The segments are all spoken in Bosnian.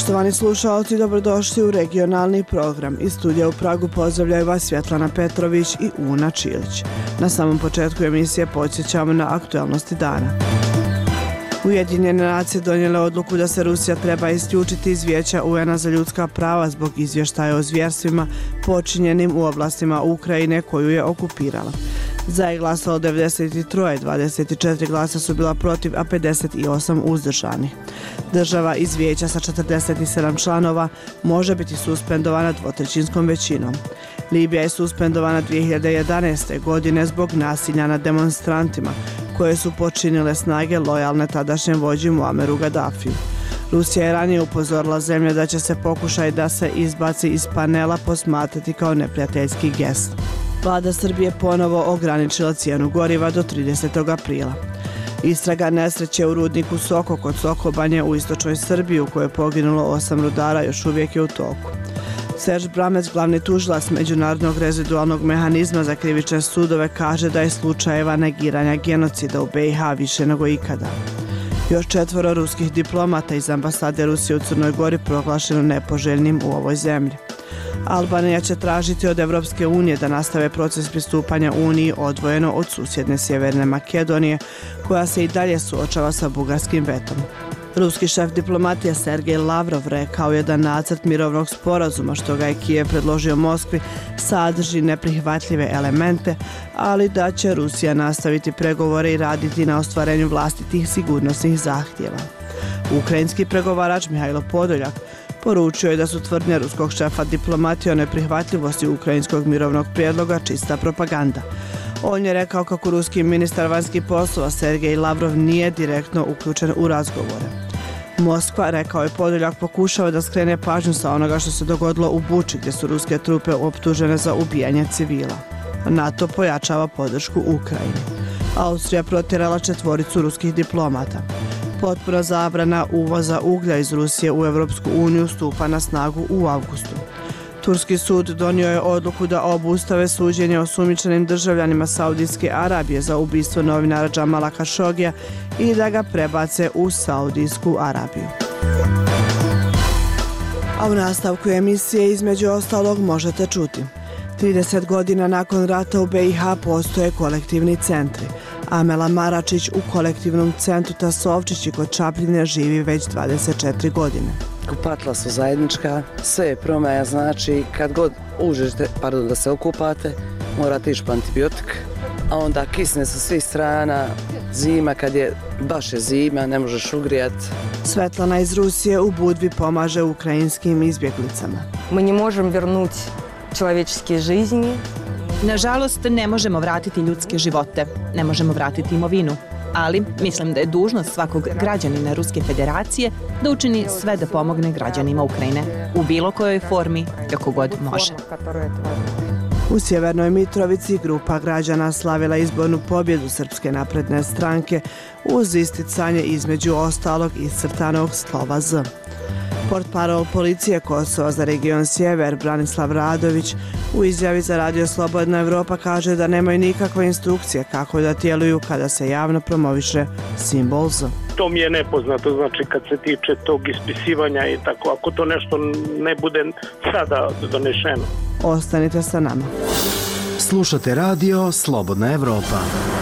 Poštovani slušalci, dobrodošli u regionalni program. Iz studija u Pragu pozdravljaju vas Svjetlana Petrović i Una Čilić. Na samom početku emisije podsjećamo na aktualnosti dana. Ujedinjene nacije donijele odluku da se Rusija treba isključiti iz Vijeća UN-a za ljudska prava zbog izvještaja o zvjerstvima počinjenim u oblastima Ukrajine koju je okupirala. Za je glasalo 93, 24 glasa su bila protiv, a 58 uzdržanih. Država iz vijeća sa 47 članova može biti suspendovana dvotrećinskom većinom. Libija je suspendovana 2011. godine zbog nasilja nad demonstrantima, koje su počinile snage lojalne tadašnjem vođi Muammeru Gaddafiju. Rusija je ranije upozorila zemlje da će se pokušaj da se izbaci iz panela posmatrati kao neprijateljski gest. Vlada Srbije ponovo ograničila cijenu goriva do 30. aprila. Istraga nesreće u rudniku Soko kod Sokobanje u istočnoj Srbiji u kojoj je poginulo 8 rudara još uvijek je u toku. Serž Bramec, glavni tužilac Međunarodnog rezidualnog mehanizma za krivične sudove, kaže da je slučajeva negiranja genocida u BiH više nego ikada. Još 4 ruskih diplomata iz ambasade Rusije u Crnoj Gori proglašeno nepoželjnim u ovoj zemlji. Albanija će tražiti od Evropske unije da nastave proces pristupanja Uniji odvojeno od susjedne Sjeverne Makedonije, koja se i dalje suočava sa bugarskim vetom. Ruski šef diplomatije Sergej Lavrov rekao je da nacrt mirovnog sporazuma što ga je Kijev predložio Moskvi sadrži neprihvatljive elemente, ali da će Rusija nastaviti pregovore i raditi na ostvarenju vlastitih sigurnosnih zahtjeva. Ukrajinski pregovarač Mihajlo Podoljak poručio je da su tvrdnje ruskog šefa diplomatije o neprihvatljivosti ukrajinskog mirovnog prijedloga čista propaganda. On je rekao kako ruski ministar vanjskih poslova Sergej Lavrov nije direktno uključen u razgovore. Moskva, rekao je Podoljak, pokušava da skrene pažnju sa onoga što se dogodilo u Buči gdje su ruske trupe optužene za ubijanje civila. NATO pojačava podršku Ukrajini. Austrija protjerala 4 ruskih diplomata. Potpuna zabrana uvoza uglja iz Rusije u Europsku uniju stupa na snagu u avgustu. Turski sud donio je odluku da obustave suđenje osumnjičenim državljanima Saudijske Arabije za ubistvo novinara Džamala Kašogija i da ga prebace u Saudijsku Arabiju. A u nastavku emisije između ostalog možete čuti. 30 godina nakon rata u BiH postoje kolektivni centri. Amela Maračić u kolektivnom centru Tasovčići kod Čapljine živi već 24 godine. Kupatla su zajednička, sve je promaja, znači kad god uđete, da se okupate, morate ići po antibiotik, a onda kisne sa svih strana, zima, kad je baš je zima, ne možeš ugrijat. Svetlana iz Rusije u Budvi pomaže ukrajinskim izbjeglicama. Mi ne možemo vrnuti človečke жизни. Nažalost, ne možemo vratiti ljudske živote, ne možemo vratiti imovinu, ali mislim da je dužnost svakog građanina Ruske federacije da učini sve da pomogne građanima Ukrajine u bilo kojoj formi, kako god može. U Sjevernoj Mitrovici grupa građana slavila izbornu pobjedu Srpske napredne stranke uz isticanje između ostalog iscrtanog slova Z. Portparol policije Kosova za region Sjever Branislav Radović u izjavi za Radio Slobodna Evropa kaže da nemaju nikakve instrukcije kako da djeluju kada se javno promoviše simbol Z. To mi je nepoznato, znači kad se tiče tog ispisivanja i tako, ako to nešto ne bude sada donešeno. Ostanite sa nama. Slušate Radio Slobodna Evropa.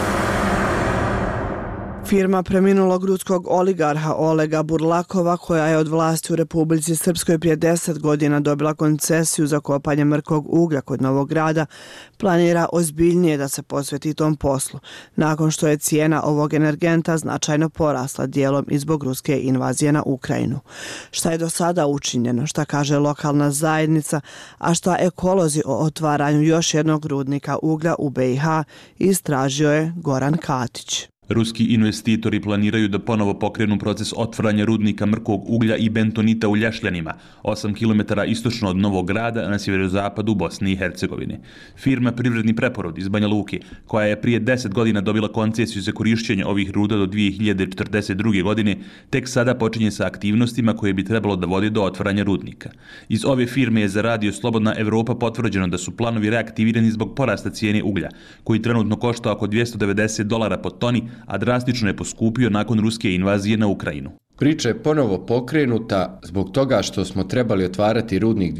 Firma preminulog ruskog oligarha Olega Burlakova, koja je od vlasti u Republici Srpskoj prije 10 godina dobila koncesiju za kopanje mrkog uglja kod Novog Grada, planira ozbiljnije da se posveti tom poslu, nakon što je cijena ovog energenta značajno porasla dijelom i zbog ruske invazije na Ukrajinu. Šta je do sada učinjeno, šta kaže lokalna zajednica, a šta ekolozi o otvaranju još jednog rudnika uglja u BiH, istražio je Goran Katić. Ruski investitori planiraju da ponovo pokrenu proces otvaranja rudnika mrkog uglja i bentonita u Ljašljanima, 8 km istočno od Novog Grada na sjeverozapadu Bosne i Hercegovine. Firma Privredni preporod iz Banja Luke, koja je prije 10 godina dobila koncesiju za korišćenje ovih ruda do 2042. godine, tek sada počinje sa aktivnostima koje bi trebalo da vodi do otvaranja rudnika. Iz ove firme je za Radio Slobodna Evropa potvrđeno da su planovi reaktivirani zbog porasta cijene uglja, koji trenutno košta oko $290 po toni, a drastično je poskupio nakon ruske invazije na Ukrajinu. Priča je ponovo pokrenuta zbog toga što smo trebali otvarati rudnik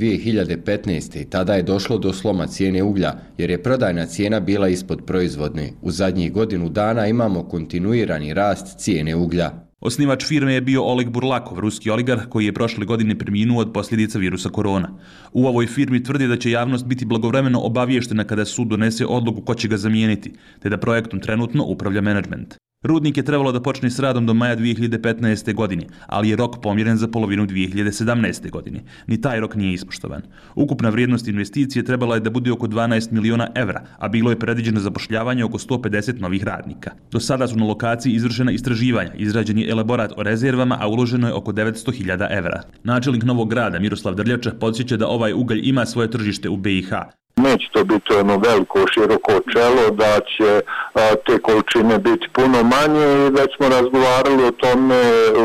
2015. i tada je došlo do sloma cijene uglja, jer je prodajna cijena bila ispod proizvodne. U zadnjih godinu dana imamo kontinuirani rast cijene uglja. Osnivač firme je bio Oleg Burlakov, ruski oligarh koji je prošle godine preminuo od posljedica virusa korona. U ovoj firmi tvrdi da će javnost biti blagovremeno obaviještena kada sud donese odluku ko će ga zamijeniti, te da projektom trenutno upravlja menadžment. Rudnik je trebalo da počne s radom do maja 2015. godine, ali je rok pomjeren za polovinu 2017. godine. Ni taj rok nije ispoštovan. Ukupna vrijednost investicije trebala je da bude oko 12 miliona evra, a bilo je predviđeno zapošljavanje oko 150 novih radnika. Do sada su na lokaciji izvršena istraživanja, izrađen je elaborat o rezervama, a uloženo je oko 900.000 evra. Načelnik Novog Grada Miroslav Drljača podsjeća da ovaj ugalj ima svoje tržište u BiH. Neće to biti ono veliko, široko čelo, da će te količine biti puno manje i već smo razgovarali o tome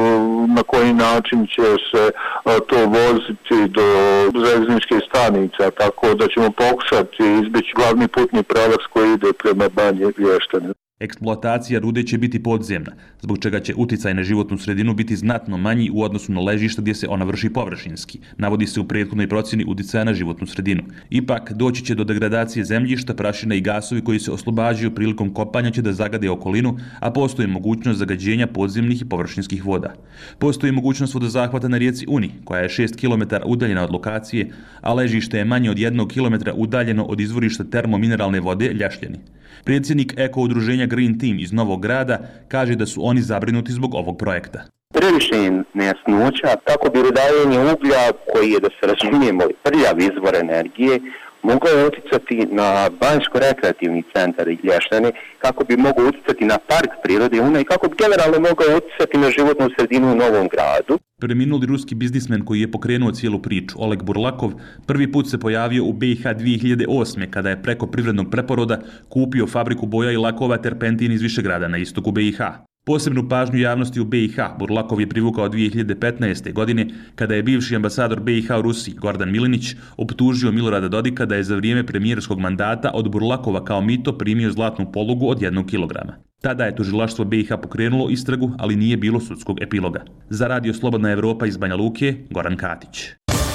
na koji način će se to voziti do željezničkih stanica, tako da ćemo pokušati izbjeći glavni putni pravac koji ide prema Banji Vještane. Eksploatacija rude će biti podzemna, zbog čega će uticaj na životnu sredinu biti znatno manji u odnosu na ležišta gdje se ona vrši površinski, navodi se u prethodnoj procjeni uticaja na životnu sredinu. Ipak, doći će do degradacije zemljišta, prašina i gasovi koji se oslobađaju prilikom kopanja će da zagade okolinu, a postoji mogućnost zagađenja podzemnih i površinskih voda. Postoji mogućnost vodozahvata na rijeci Uni, koja je 6 km udaljena od lokacije, a ležište je manje od 1 km udaljeno od izvorišta termomineralne vode Ljašljani. Predsjednik Eko udruženja Green Team iz Novog Grada kaže da su oni zabrinuti zbog ovog projekta. Previše je nejasnoća, tako bi rudarenje uglja, koji je, da se razumijemo, prljav izvor energije, mogao uticati na banjsko-rekreativni centar Lještane, kako bi mogao uticati na park prirode Una i kako bi generalno mogao uticati na životnu sredinu u Novom Gradu. Preminuli ruski biznismen koji je pokrenuo cijelu priču, Oleg Burlakov, prvi put se pojavio u BiH 2008. kada je preko privrednog preporoda kupio fabriku boja i lakova Terpentin iz Višegrada na istoku BiH. Posebnu pažnju javnosti u BiH Burlakov je privukao 2015. godine kada je bivši ambasador BiH u Rusiji Gordan Milinić optužio Milorada Dodika da je za vrijeme premijerskog mandata od Burlakova kao mito primio zlatnu polugu od 1 kilograma. Tada je tužilaštvo BiH pokrenulo istragu, ali nije bilo sudskog epiloga. Za Radio Slobodna Evropa iz Banja Luke, Goran Katić.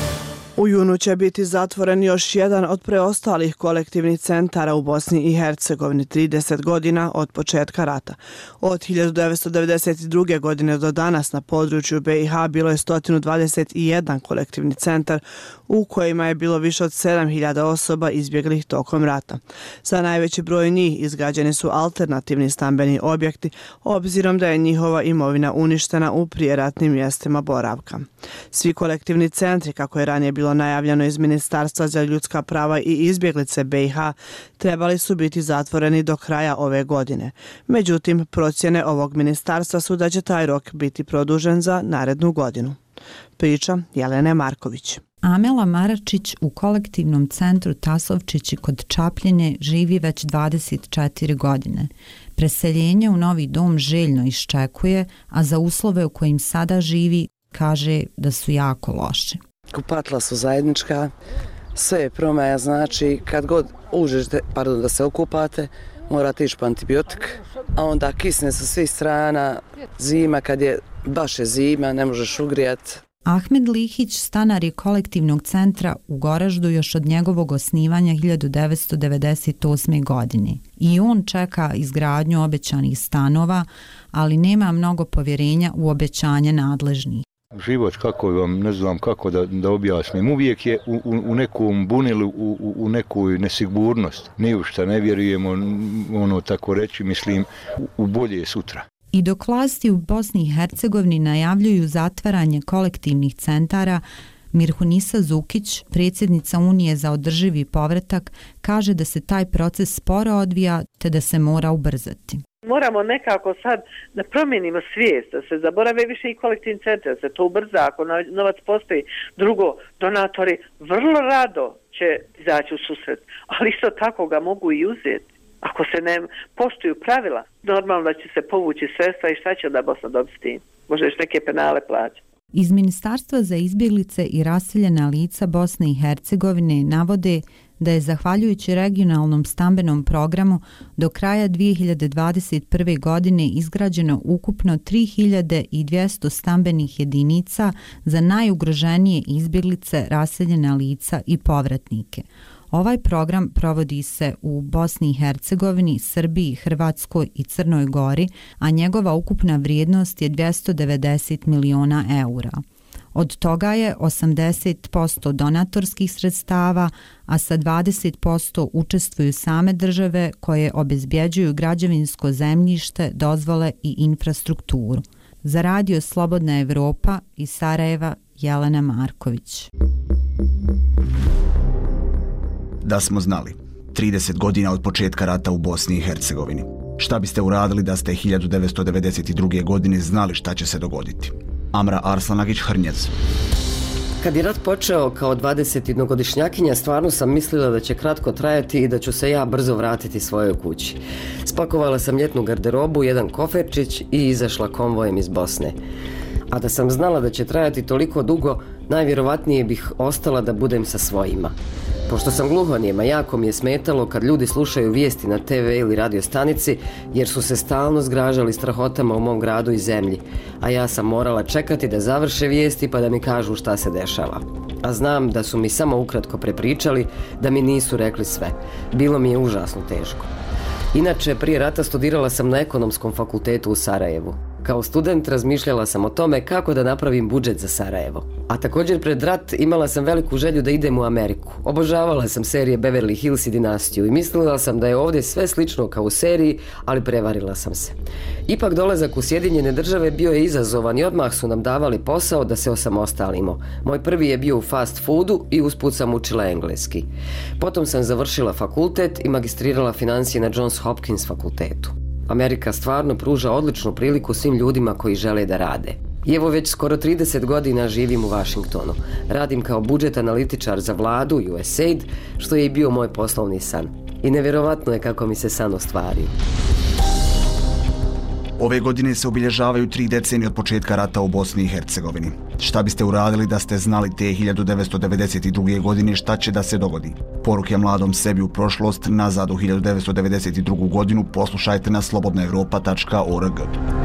U junu će biti zatvoren još jedan od preostalih kolektivnih centara u Bosni i Hercegovini 30 godina od početka rata. Od 1992. godine do danas na području BiH bilo je 121 kolektivni centar u kojima je bilo više od 7.000 osoba izbjeglih tokom rata. Za najveći broj njih izgrađeni su alternativni stambeni objekti, obzirom da je njihova imovina uništena u prijeratnim mjestima boravka. Svi kolektivni centri, kako je ranije bilo najavljeno iz Ministarstva za ljudska prava i izbjeglice BiH, trebali su biti zatvoreni do kraja ove godine. Međutim, procjene ovog ministarstva su da će taj rok biti produžen za narednu godinu. Priča Jelene Marković. Amela Maračić u kolektivnom centru Tasovčići kod Čapljine živi već 24 godine. Preseljenje u novi dom željno iščekuje, a za uslove u kojim sada živi kaže da su jako loše. Kupatla su zajednička, sve je promaja, znači kad god uđete, da se okupate, morate ići po antibiotik, a onda kisne sa svih strana, zima, kad je baš je zima, ne možeš ugrijati. Ahmed Lihić stanar je kolektivnog centra u Goraždu još od njegovog osnivanja 1998. godine. I on čeka izgradnju obećanih stanova, ali nema mnogo povjerenja u obećanje nadležnih. Život, kako vam, ne znam kako da objasnim, uvijek je u nekom bunilu, u nekoj nesigurnost. Ni u šta ne vjerujemo, ono tako reći, mislim, u bolje sutra. I dok vlasti u Bosni i Hercegovini najavljuju zatvaranje kolektivnih centara, Mirhunisa Zukić, predsjednica Unije za održivi povratak, kaže da se taj proces sporo odvija te da se mora ubrzati. Moramo nekako sad da promijenimo svijest, da se zaborave više i kolektivni centri, da se to ubrza, ako novac postoji. Drugo, donatori vrlo rado će izaći u susret, ali isto tako ga mogu i uzeti. Ako se ne poštuju pravila, normalno da će se povući sredstva i šta će da Bosna dobiti s tim? Možda još neke penale plaća. Iz Ministarstva za izbjeglice i raseljena lica Bosne i Hercegovine navode da je zahvaljujući regionalnom stambenom programu do kraja 2021. godine izgrađeno ukupno 3200 stambenih jedinica za najugroženije izbjeglice, raseljena lica i povratnike. Ovaj program provodi se u Bosni i Hercegovini, Srbiji, Hrvatskoj i Crnoj Gori, a njegova ukupna vrijednost je 290 miliona eura. Od toga je 80% donatorskih sredstava, a sa 20% učestvuju same države koje obezbjeđuju građevinsko zemljište, dozvole i infrastrukturu. Za radio Slobodna Evropa iz Sarajeva, Jelena Marković. Da smo znali, 30 godina od početka rata u Bosni i Hercegovini. Šta biste uradili da ste 1992. godine znali šta će se dogoditi? Amra Arslanagić-Hrnjec. Kad je rat počeo kao 21-godišnjakinja, stvarno sam mislila da će kratko trajati i da ću se ja brzo vratiti svojoj kući. Spakovala sam ljetnu garderobu, jedan koferčić i izašla konvojem iz Bosne. A da sam znala da će trajati toliko dugo, najvjerovatnije bih ostala da budem sa svojima. Pošto sam gluhonijema, jako mi je smetalo kad ljudi slušaju vijesti na TV ili radio stanici, jer su se stalno zgražali strahotama u mom gradu i zemlji, a ja sam morala čekati da završe vijesti pa da mi kažu šta se dešava. A znam da su mi samo ukratko prepričali, da mi nisu rekli sve. Bilo mi je užasno teško. Inače, prije rata studirala sam na ekonomskom fakultetu u Sarajevu. Kao student razmišljala sam o tome kako da napravim budžet za Sarajevo. A također pred rat imala sam veliku želju da idem u Ameriku. Obožavala sam serije Beverly Hills i Dinastiju i mislila sam da je ovdje sve slično kao u seriji, ali prevarila sam se. Ipak dolazak u Sjedinjene Države bio je izazovan i odmah su nam davali posao da se osamostalimo. Moj prvi je bio u fast foodu i usput sam učila engleski. Potom sam završila fakultet i magistrirala financije na Johns Hopkins fakultetu. Amerika stvarno pruža odličnu priliku svim ljudima koji žele da rade. I evo već skoro 30 godina živim u Washingtonu. Radim kao budžet analitičar za vladu USAID, što je i bio moj poslovni san. I nevjerovatno je kako mi se san ostvario. Ove godine se obilježavaju 3 decenije od početka rata u Bosni i Hercegovini. Šta biste uradili da ste znali te 1992. godine šta će da se dogodi? Poruke mladom sebi u prošlost, nazad u 1992. godinu, poslušajte na slobodnaevropa.org.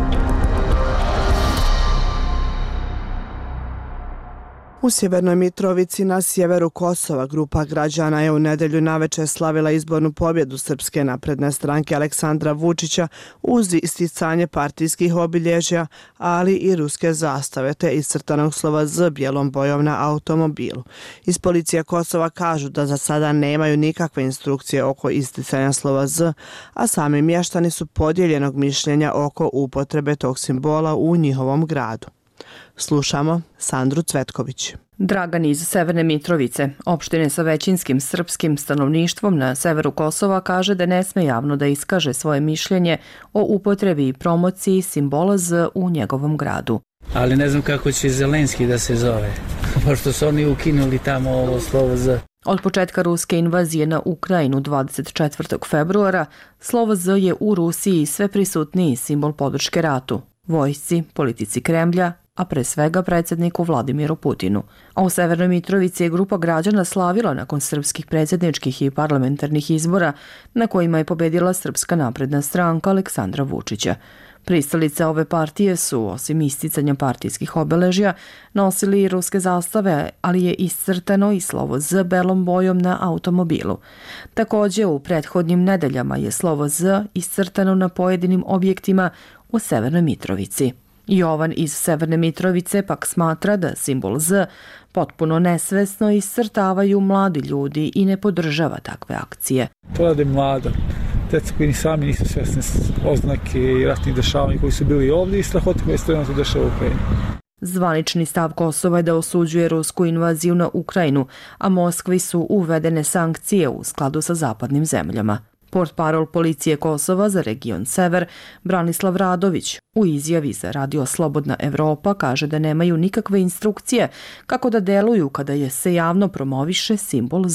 U Sjevernoj Mitrovici na sjeveru Kosova grupa građana je u nedelju navečer slavila izbornu pobjedu Srpske napredne stranke Aleksandra Vučića uz isticanje partijskih obilježja, ali i ruske zastave te iscrtanog slova Z bijelom bojom na automobilu. Iz policije Kosova kažu da za sada nemaju nikakve instrukcije oko isticanja slova Z, a sami mještani su podijeljenog mišljenja oko upotrebe tog simbola u njihovom gradu. Slušamo Sandru Cvetković. Dragan iz Severne Mitrovice, opštine sa većinskim srpskim stanovništvom na severu Kosova, kaže da ne sme javno da iskaže svoje mišljenje o upotrebi i promociji simbola Z u njegovom gradu. Ali ne znam kako će Zelenski da se zove, pošto su oni ukinuli tamo ovo slovo Z. Od početka ruske invazije na Ukrajinu 24. februara, slovo Z je u Rusiji sve prisutniji simbol podrške ratu, vojsci, politici Kremlja, a pre svega predsjedniku Vladimiru Putinu. A u Severnoj Mitrovici je grupa građana slavila nakon srpskih predsjedničkih i parlamentarnih izbora na kojima je pobedila Srpska napredna stranka Aleksandra Vučića. Pristalice ove partije su, osim isticanja partijskih obeležja, nosili i ruske zastave, ali je iscrtano i slovo Z belom bojom na automobilu. Također, u prethodnim nedeljama je slovo Z iscrtano na pojedinim objektima u Severnoj Mitrovici. Jovan iz Severne Mitrovice pak smatra da simbol Z potpuno nesvesno iscrtavaju mladi ljudi i ne podržava takve akcije. To rade mlada. Djeca koji ni sami nisu svesni oznake i ratnih dešavanja koji su bili ovdje i strahote koje se trenutno dešava u Ukrajini. Zvanični stav Kosova je da osuđuje rusku invaziju na Ukrajinu, a Moskvi su uvedene sankcije u skladu sa zapadnim zemljama. Portparol policije Kosova za region Sever, Branislav Radović, u izjavi za radio Slobodna Evropa kaže da nemaju nikakve instrukcije kako da deluju kada je se javno promoviše simbol Z.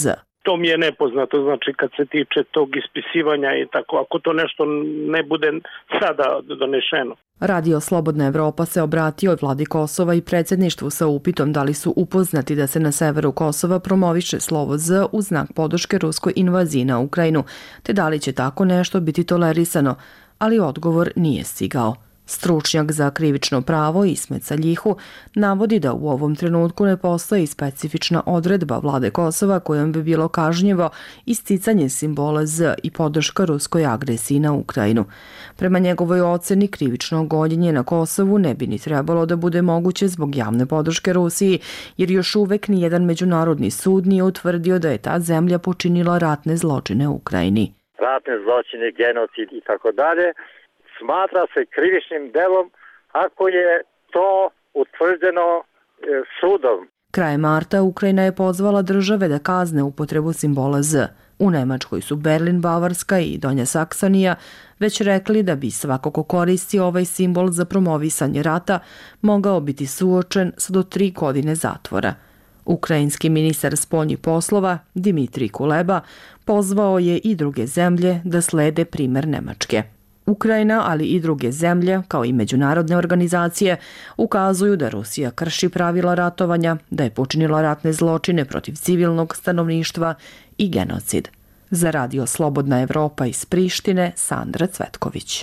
to mi je nepoznato, znači kad se tiče tog ispisivanja i tako, ako to nešto ne bude sada donešeno. Radio Slobodna Evropa se obratio vladi Kosova i predsjedništvu sa upitom da li su upoznati da se na severu Kosova promoviše slovo Z u znak podrške ruskoj invaziji na Ukrajinu, te da li će tako nešto biti tolerisano, ali odgovor nije stigao. Stručnjak za krivično pravo Ismet Saljihu navodi da u ovom trenutku ne postoji specifična odredba vlade Kosova kojom bi bilo kažnjivo isticanje simbola Z i podrška ruskoj agresiji na Ukrajinu. Prema njegovoj oceni, krivično gonjenje na Kosovu ne bi ni trebalo da bude moguće zbog javne podrške Rusiji, jer još uvek nijedan međunarodni sud nije utvrdio da je ta zemlja počinila ratne zločine u Ukrajini. Ratne zločine, genocid i tako dalje smatra se krivičnim delom ako je to utvrđeno sudom. Krajem marta Ukrajina je pozvala države da kazne upotrebu simbola Z. U Nemačkoj su Berlin, Bavarska i Donja Saksonija već rekli da bi svako ko koristi ovaj simbol za promovisanje rata mogao biti suočen sa do 3 godine zatvora. Ukrajinski ministar spoljnih poslova Dimitrij Kuleba pozvao je i druge zemlje da slede primer Nemačke. Ukrajina, ali i druge zemlje, kao i međunarodne organizacije, ukazuju da Rusija krši pravila ratovanja, da je počinila ratne zločine protiv civilnog stanovništva i genocid. Za Radio Slobodna Evropa iz Prištine, Sandra Cvetković.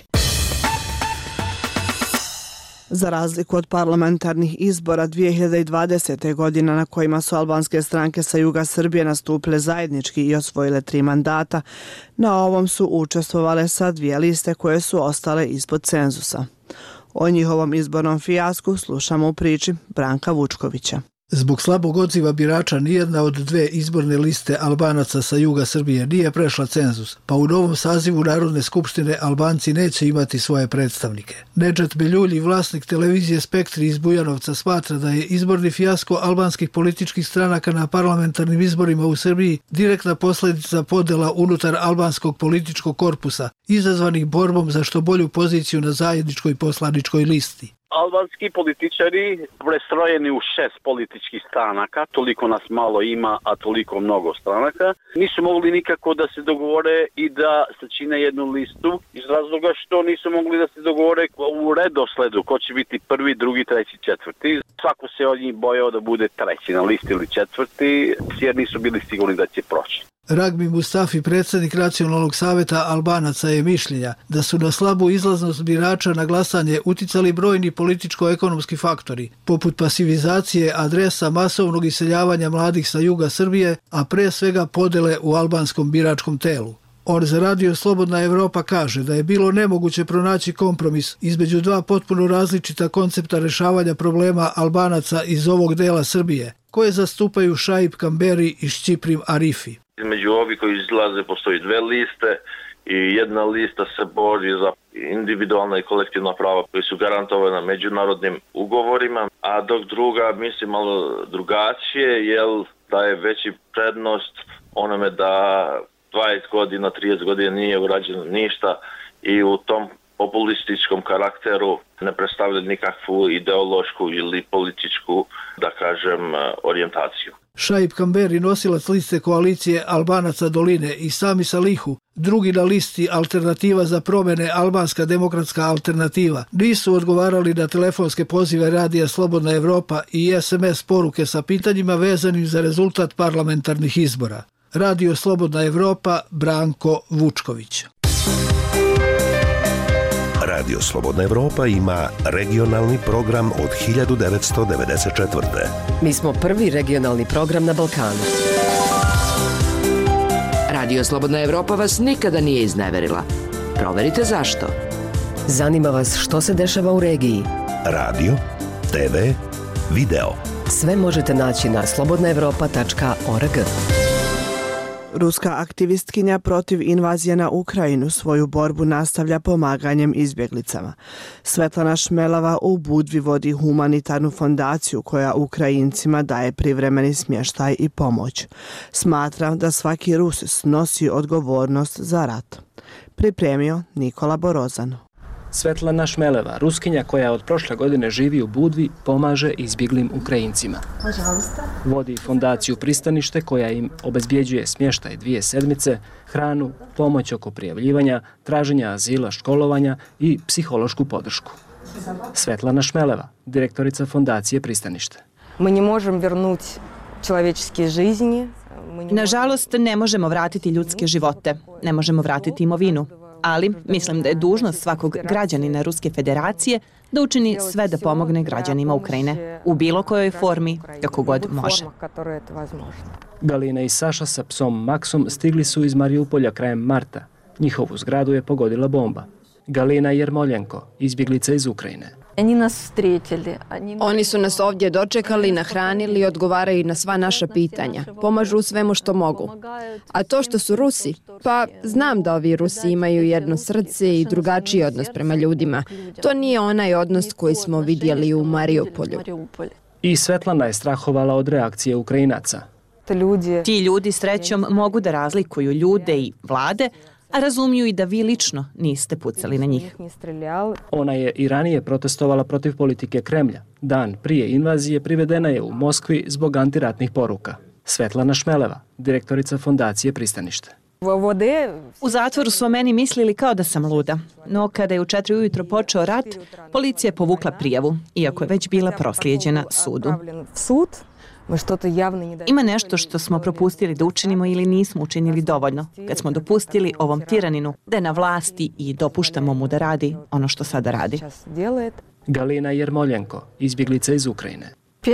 Za razliku od parlamentarnih izbora 2020. godina na kojima su albanske stranke sa juga Srbije nastupile zajednički i osvojile 3 mandata, na ovom su učestvovale sa 2 liste koje su ostale ispod cenzusa. O njihovom izbornom fijasku slušamo u priči Branka Vučkovića. Zbog slabog odziva birača nijedna od 2 izborne liste Albanaca sa juga Srbije nije prešla cenzus, pa u novom sazivu Narodne skupštine Albanci neće imati svoje predstavnike. Nedžet Beljulji, vlasnik televizije Spektri iz Bujanovca, smatra da je izborni fijasko albanskih političkih stranaka na parlamentarnim izborima u Srbiji direktna posljedica podela unutar albanskog političkog korpusa, izazvanih borbom za što bolju poziciju na zajedničkoj poslaničkoj listi. Albanski političari prestrojeni u 6 političkih stranaka, toliko nas malo ima, a toliko mnogo stranaka, nisu mogli nikako da se dogovore i da sačine jednu listu iz razloga što nisu mogli da se dogovore u redosledu ko će biti prvi, drugi, treći, četvrti. Svako se od njih bojao da bude treći na listi ili četvrti, jer nisu bili sigurni da će proći. Ragbi Mustafi, predsjednik Nacionalnog savjeta Albanaca, je mišljenja da su na slabu izlaznost birača na glasanje uticali brojni političko-ekonomski faktori, poput pasivizacije adresa, masovnog iseljavanja mladih sa juga Srbije, a pre svega podele u albanskom biračkom telu. On za Radio Slobodna Evropa kaže da je bilo nemoguće pronaći kompromis između 2 potpuno različita koncepta rešavanja problema Albanaca iz ovog dela Srbije, koje zastupaju Šaip Kamberi i Šćiprim Arifi. Između ovih koji izlaze postoji 2 liste i jedna lista se bori za individualna i kolektivna prava koji su garantovana međunarodnim ugovorima, a dok druga misli malo drugačije, jer daje veći prednost onome da 20 godina, 30 godina nije urađeno ništa i u tom populističkom karakteru ne predstavlja nikakvu ideološku ili političku, da kažem, orijentaciju. Šaip Kamberi, nosilac liste koalicije Albanaca Doline, i Sami Salihu, drugi na listi Alternativa za promjene Albanska demokratska alternativa, nisu odgovarali na telefonske pozive Radija Slobodna Evropa i SMS poruke sa pitanjima vezanim za rezultat parlamentarnih izbora. Radio Slobodna Evropa, Branko Vučković. Radio Slobodna Evropa ima regionalni program od 1994. Mi smo prvi regionalni program na Balkanu. Radio Slobodna Evropa vas nikada nije izneverila. Proverite zašto. Zanima vas što se dešava u regiji. Radio, TV, video. Sve možete naći na slobodnaevropa.org. Ruska aktivistkinja protiv invazije na Ukrajinu svoju borbu nastavlja pomaganjem izbjeglicama. Svetlana Šmelava u Budvi vodi humanitarnu fondaciju koja Ukrajincima daje privremeni smještaj i pomoć. Smatra da svaki Rus snosi odgovornost za rat. Pripremio Nikola Borozan. Svetlana Šmeleva, Ruskinja koja od prošle godine živi u Budvi, pomaže izbjeglim Ukrajincima. Vodi fondaciju Pristanište koja im obezbjeđuje smještaj 2 sedmice, hranu, pomoć oko prijavljivanja, traženja azila, školovanja i psihološku podršku. Svetlana Šmeleva, direktorica fondacije Pristanište. Mi ne možemo vrnuti človečke жизни. Nažalost, ne možemo vratiti ljudske živote, ne možemo vratiti imovinu, ali mislim da je dužnost svakog građanina Ruske federacije da učini sve da pomogne građanima Ukrajine u bilo kojoj formi, kako god može. Galina i Saša sa psom Maksom stigli su iz Mariupolja krajem marta. Njihovu zgradu je pogodila bomba. Galina Jermoljenko, izbjeglica iz Ukrajine. Oni su nas ovdje dočekali, nahranili i odgovaraju na sva naša pitanja. Pomažu u svemu što mogu. A to što su Rusi, pa znam da ovi Rusi imaju jedno srce i drugačiji odnos prema ljudima. To nije onaj odnos koji smo vidjeli u Mariupolju. I Svetlana je strahovala od reakcije Ukrajinaca. Ti ljudi srećom mogu da razlikuju ljude i vlade, a razumiju i da vi lično niste pucali na njih. Ona je i ranije protestovala protiv politike Kremlja. Dan prije invazije privedena je u Moskvi zbog antiratnih poruka. Svetlana Šmeleva, direktorica fondacije Pristanište. U zatvoru su o meni mislili kao da sam luda, no kada je u 4 ujutro počeo rat, policija je povukla prijavu, iako je već bila proslijeđena sudu. Ima nešto što smo propustili da učinimo ili nismo učinili dovoljno, kad smo dopustili ovom tiraninu da je na vlasti i dopuštamo mu da radi ono što sada radi. Galina Jermoljenko, izbjeglica iz Ukrajine.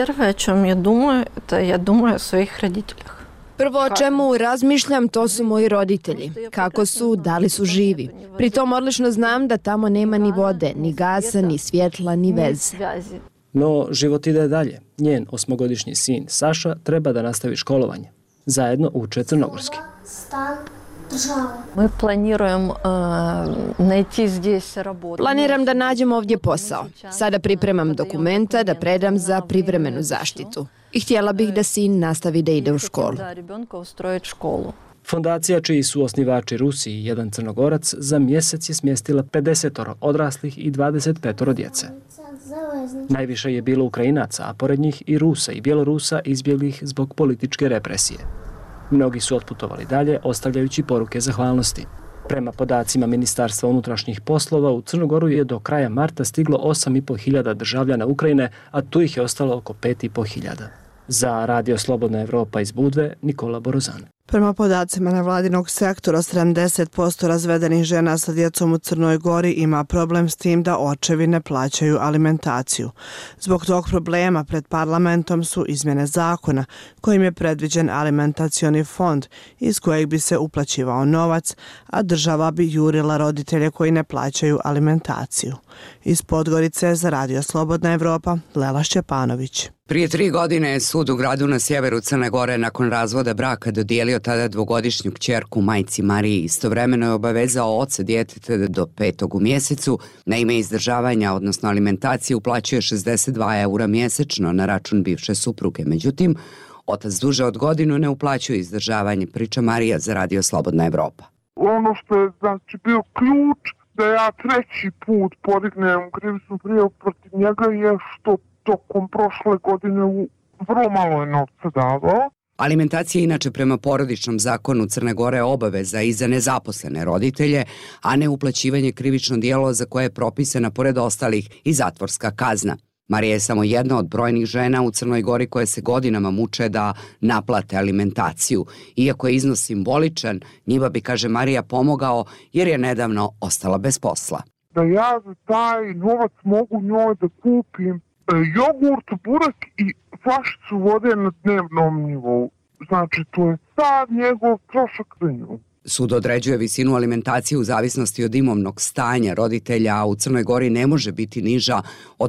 Prvo o čemu razmišljam, to su moji roditelji. Kako su, da li su živi. Pritom odlično znam da tamo nema ni vode, ni gasa, ni svjetla, ni veze. No, život ide dalje. Njen 8-godišnji sin Saša treba da nastavi školovanje. Zajedno uče crnogorski. Planiram da nađem ovdje posao. Sada pripremam dokumenta da predam za privremenu zaštitu. I htjela bih da sin nastavi da ide u školu. Fondacija, čiji su osnivači Rusi i jedan Crnogorac, za mjesec je smjestila 50 odraslih i 25 djece. Najviše je bilo Ukrajinaca, a pored njih i Rusa i Bjelorusa izbjeglih zbog političke represije. Mnogi su otputovali dalje, ostavljajući poruke zahvalnosti. Prema podacima Ministarstva unutrašnjih poslova, u Crnogoru je do kraja marta stiglo 8.500 državljana Ukrajine, a tu ih je ostalo oko 5.500. Za Radio Slobodna Evropa iz Budve, Nikola Borozan. Prema podacima nevladinog sektora, 70% razvedenih žena sa djecom u Crnoj Gori ima problem s tim da očevi ne plaćaju alimentaciju. Zbog tog problema pred parlamentom su izmjene zakona kojim je predviđen alimentacioni fond iz kojeg bi se uplaćivao novac, a država bi jurila roditelje koji ne plaćaju alimentaciju. Iz Podgorice za Radio Slobodna Evropa, Lela Šćepanović. Prije 3 godine je sud u gradu na sjeveru Crne Gore nakon razvoda braka dodijelio tada 2-godišnju kćerku majci Mariji. Istovremeno je obavezao oca djeteta da do 5. u mjesecu na ime izdržavanja, odnosno alimentacije, uplaćuje 62 eura mjesečno na račun bivše supruge. Međutim, otac duže od godinu ne uplaćuje izdržavanje, priča Marija za Radio Slobodna Evropa. Ono što je bio ključ da ja 3. put podignem krivičnu prijavu protiv njega je što tokom prošle godine vrlo malo je novca davao. Alimentacija je inače prema porodičnom zakonu Crne Gore obaveza i za nezaposlene roditelje, a ne uplaćivanje krivično djelo za koje je propisana pored ostalih i zatvorska kazna. Marija je samo jedna od brojnih žena u Crnoj Gori koje se godinama muče da naplate alimentaciju. Iako je iznos simboličan, njima bi, kaže Marija, pomogao jer je nedavno ostala bez posla. Da ja za taj novac mogu njoj da kupim jogurt, burak i flašicu vode na dnevnom nivou. Znači, to je sad njegov trošak za nju. Sud određuje visinu alimentacije u zavisnosti od imovnog stanja roditelja, a u Crnoj Gori ne može biti niža od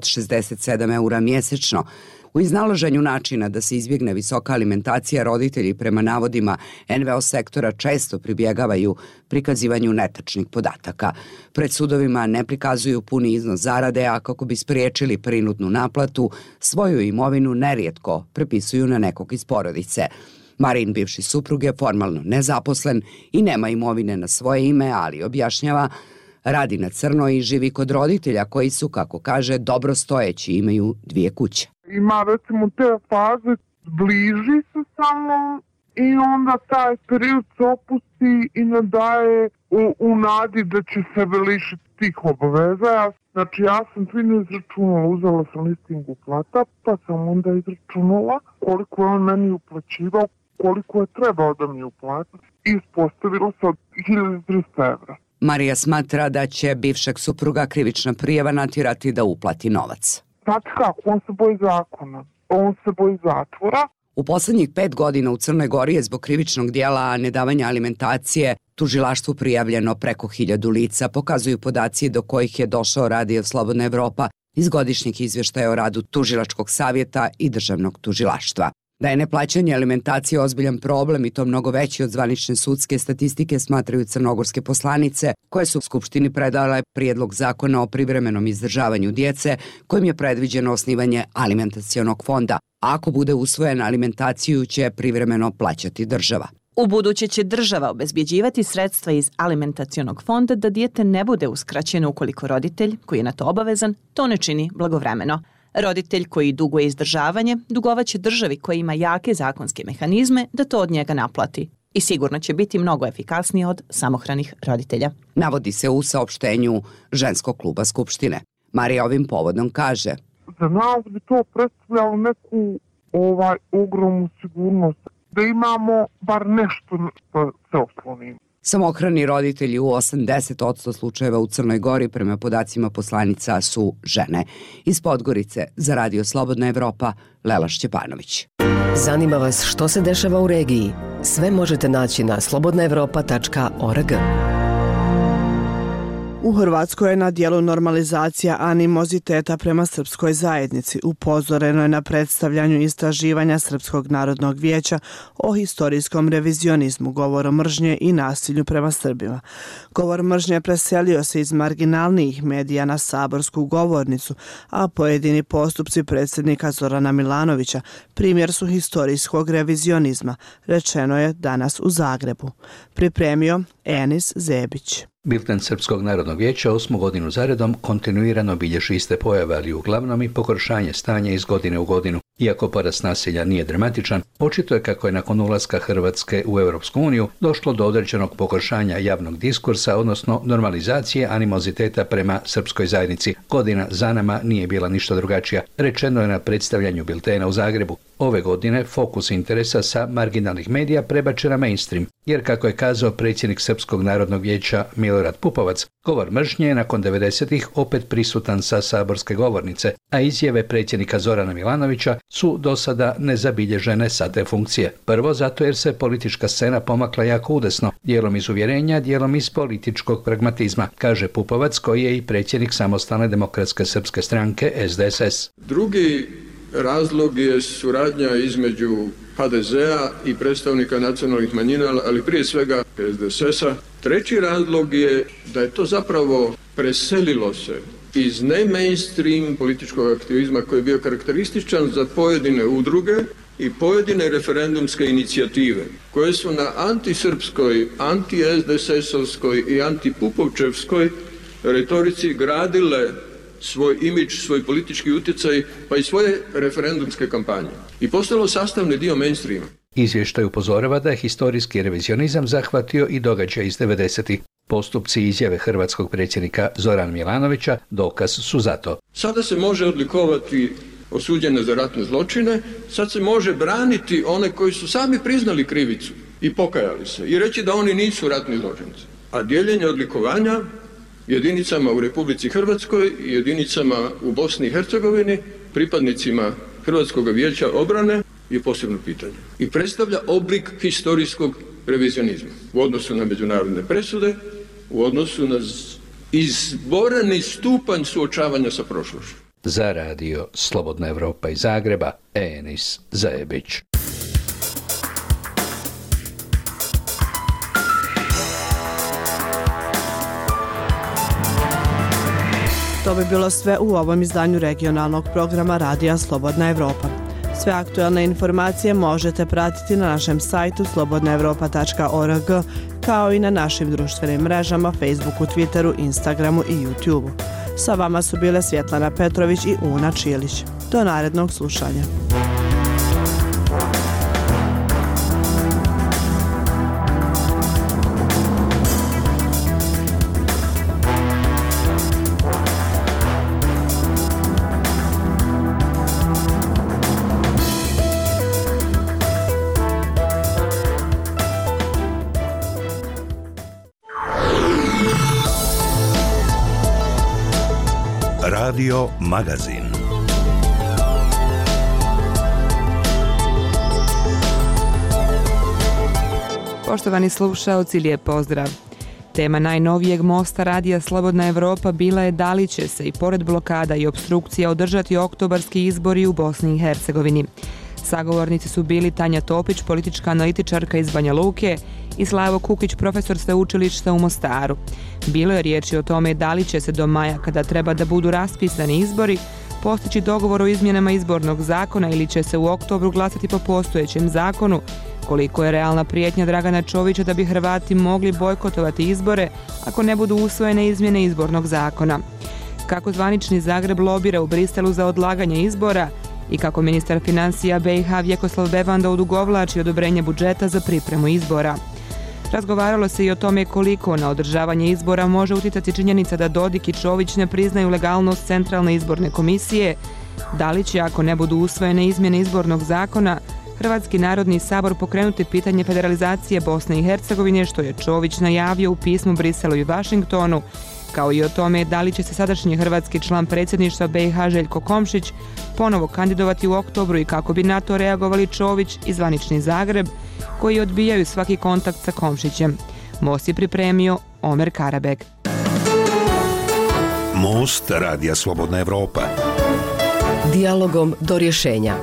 67 eura mjesečno. U iznalaženju načina da se izbjegne visoka alimentacija, roditelji prema navodima NVO sektora često pribjegavaju prikazivanju netačnih podataka. Pred sudovima ne prikazuju puni iznos zarade, a kako bi spriječili prinudnu naplatu, svoju imovinu nerijetko prepisuju na nekog iz porodice. Marin, bivši suprug, je formalno nezaposlen i nema imovine na svoje ime, ali objašnjava Radi na crno i živi kod roditelja koji su, kako kaže, dobro stojeći, imaju 2 kuće. Ima recimo te faze, bliži se sa mnom i onda taj period se opusti i ne daje u nadi da će sebe lišiti tih obaveza. Znači ja sam fino izračunala, uzela sam listingu plata, pa sam onda izračunala koliko je on meni uplaćivao, koliko je trebao da mi uplati i ispostavilo se od 1300 evra. Marija smatra da će bivšeg supruga krivična prijava natjerati da uplati novac. Znači kako, on se boji zakona, on se boji zatvora. U poslednjih 5 godina u Crnoj Gori je zbog krivičnog dijela nedavanja alimentacije tužilaštvu prijavljeno preko 1000 lica, pokazuju podaci do kojih je došao Radio Slobodna Evropa iz godišnjeg izvještaja o radu Tužilačkog savjeta i Državnog tužilaštva. Da je neplaćanje alimentacije ozbiljan problem i to mnogo veći od zvanične sudske statistike, smatraju crnogorske poslanice, koje su Skupštini predale prijedlog zakona o privremenom izdržavanju djece, kojim je predviđeno osnivanje alimentacionog fonda. A ako bude usvojen, alimentaciju će privremeno plaćati država. U buduće će država obezbjeđivati sredstva iz alimentacionog fonda da dijete ne bude uskraćeno ukoliko roditelj, koji je na to obavezan, to ne čini blagovremeno. Roditelj koji duguje izdržavanje dugovaće državi koja ima jake zakonske mehanizme da to od njega naplati. I sigurno će biti mnogo efikasnije od samohranih roditelja. Navodi se u saopštenju ženskog kluba Skupštine. Marija ovim povodom kaže: za nas bi to predstavljalo neku ogromnu sigurnost, da imamo bar nešto da se oslonimo. Samohrani roditelji u 80% slučajeva u Crnoj Gori, prema podacima poslanica, su žene. Iz Podgorice za Radio Slobodna Evropa, Lela Šćepanović. Zanima vas što se dešava u regiji? Sve možete naći na slobodnaevropa.org. U Hrvatskoj je na dijelu normalizacija animoziteta prema srpskoj zajednici. Upozoreno je na predstavljanju istraživanja Srpskog narodnog vijeća o historijskom revizionizmu, govoru mržnje i nasilju prema Srbima. Govor mržnje preselio se iz marginalnijih medija na saborsku govornicu, a pojedini postupci predsjednika Zorana Milanovića primjer su historijskog revizionizma, rečeno je danas u Zagrebu. Pripremio Enis Zebić. Bilten Srpskog narodnog vijeća 8. godinu zaredom kontinuirano bilježi iste pojave, ali uglavnom i pogoršanje stanja iz godine u godinu. Iako porast nasilja nije dramatičan, očito je kako je nakon ulaska Hrvatske u Europsku uniju došlo do određenog pogoršanja javnog diskursa, odnosno normalizacije animoziteta prema srpskoj zajednici. Godina za nama nije bila ništa drugačija, rečeno je na predstavljanju biltena u Zagrebu. Ove godine fokus interesa sa marginalnih medija prebačen na mainstream, jer kako je kazao predsjednik Srpskog narodnog vijeća Milorad Pupovac, govor mržnje je nakon 90-ih opet prisutan sa saborske govornice, a izjave predsjednika Zorana Milanovića su do sada nezabilježene sa te funkcije. Prvo zato jer se politička scena pomakla jako udesno, dijelom iz uvjerenja, dijelom iz političkog pragmatizma, kaže Pupovac, koji je i predsjednik Samostalne demokratske srpske stranke SDSS. Drugi razlog je suradnja između HDZ-a i predstavnika nacionalnih manjina, ali prije svega SDSS-a. Treći razlog je da je to zapravo preselilo se iz ne-mainstream političkog aktivizma koji je bio karakterističan za pojedine udruge i pojedine referendumske inicijative koje su na antisrpskoj, anti-SDSS-ovskoj i antipupovčevskoj retorici gradile svoj imidž, svoj politički utjecaj, pa i svoje referendumske kampanje. I postalo sastavni dio mainstreama. Izvještaj upozorava da je historijski revizionizam zahvatio i događaj iz 90-ih. Postupci i izjave hrvatskog predsjednika Zorana Milanovića dokaz su za to. Sada se može odlikovati osuđene za ratne zločine, sad se može braniti one koji su sami priznali krivicu i pokajali se i reći da oni nisu ratni zločinci. A dijeljenje odlikovanja jedinicama u Republici Hrvatskoj i jedinicama u Bosni i Hercegovini, pripadnicima Hrvatskog vijeća obrane, je posebno pitanje. I predstavlja oblik historijskog revizionizma u odnosu na međunarodne presude, u odnosu na izboreni stupanj suočavanja sa prošlošću. Za Radio Slobodna Evropa iz Zagreba, Enis Zajebić. To bi bilo sve u ovom izdanju regionalnog programa Radija Slobodna Evropa. Sve aktualne informacije možete pratiti na našem sajtu slobodnaevropa.org kao i na našim društvenim mrežama Facebooku, Twitteru, Instagramu i YouTubeu. Sa vama su bile Svjetlana Petrović i Una Čilić. Do narednog slušanja. Radio Magazin. Poštovani slušaoci, lijep pozdrav. Tema najnovijeg mosta Radija Slobodna Evropa bila je da li će se i pored blokada i opstrukcija održati oktobarski izbori u Bosni i Hercegovini. Sagovornici su bili Tanja Topić, politička analitičarka iz Banja Luke, i Slavo Kukić, profesor sveučilišta u Mostaru. Bilo je riječi o tome da li će se do maja, kada treba da budu raspisani izbori, postići dogovor o izmjenama izbornog zakona ili će se u oktobru glasati po postojećem zakonu, koliko je realna prijetnja Dragana Čovića da bi Hrvati mogli bojkotovati izbore ako ne budu usvojene izmjene izbornog zakona. Kako zvanični Zagreb lobira u Briselu za odlaganje izbora i kako ministar financija BiH Vjekoslav Bevanda odugovlači odobrenje budžeta za pripremu izbora. Razgovaralo se i o tome koliko na održavanje izbora može utjecati činjenica da Dodik i Čović ne priznaju legalnost Centralne izborne komisije, da li će, ako ne budu usvojene izmjene izbornog zakona, Hrvatski narodni sabor pokrenuti pitanje federalizacije Bosne i Hercegovine, što je Čović najavio u pismu Briselu i Vašingtonu, kao i o tome da li će se sadašnji hrvatski član predsjedništva BiH Željko Komšić ponovo kandidovati u oktobru i kako bi na to reagovali Čović i zvanični Zagreb, koji odbijaju svaki kontakt sa Komšićem. Most je pripremio Omer Karabek. Most Radija Slobodna Evropa. Dijalogom do rješenja.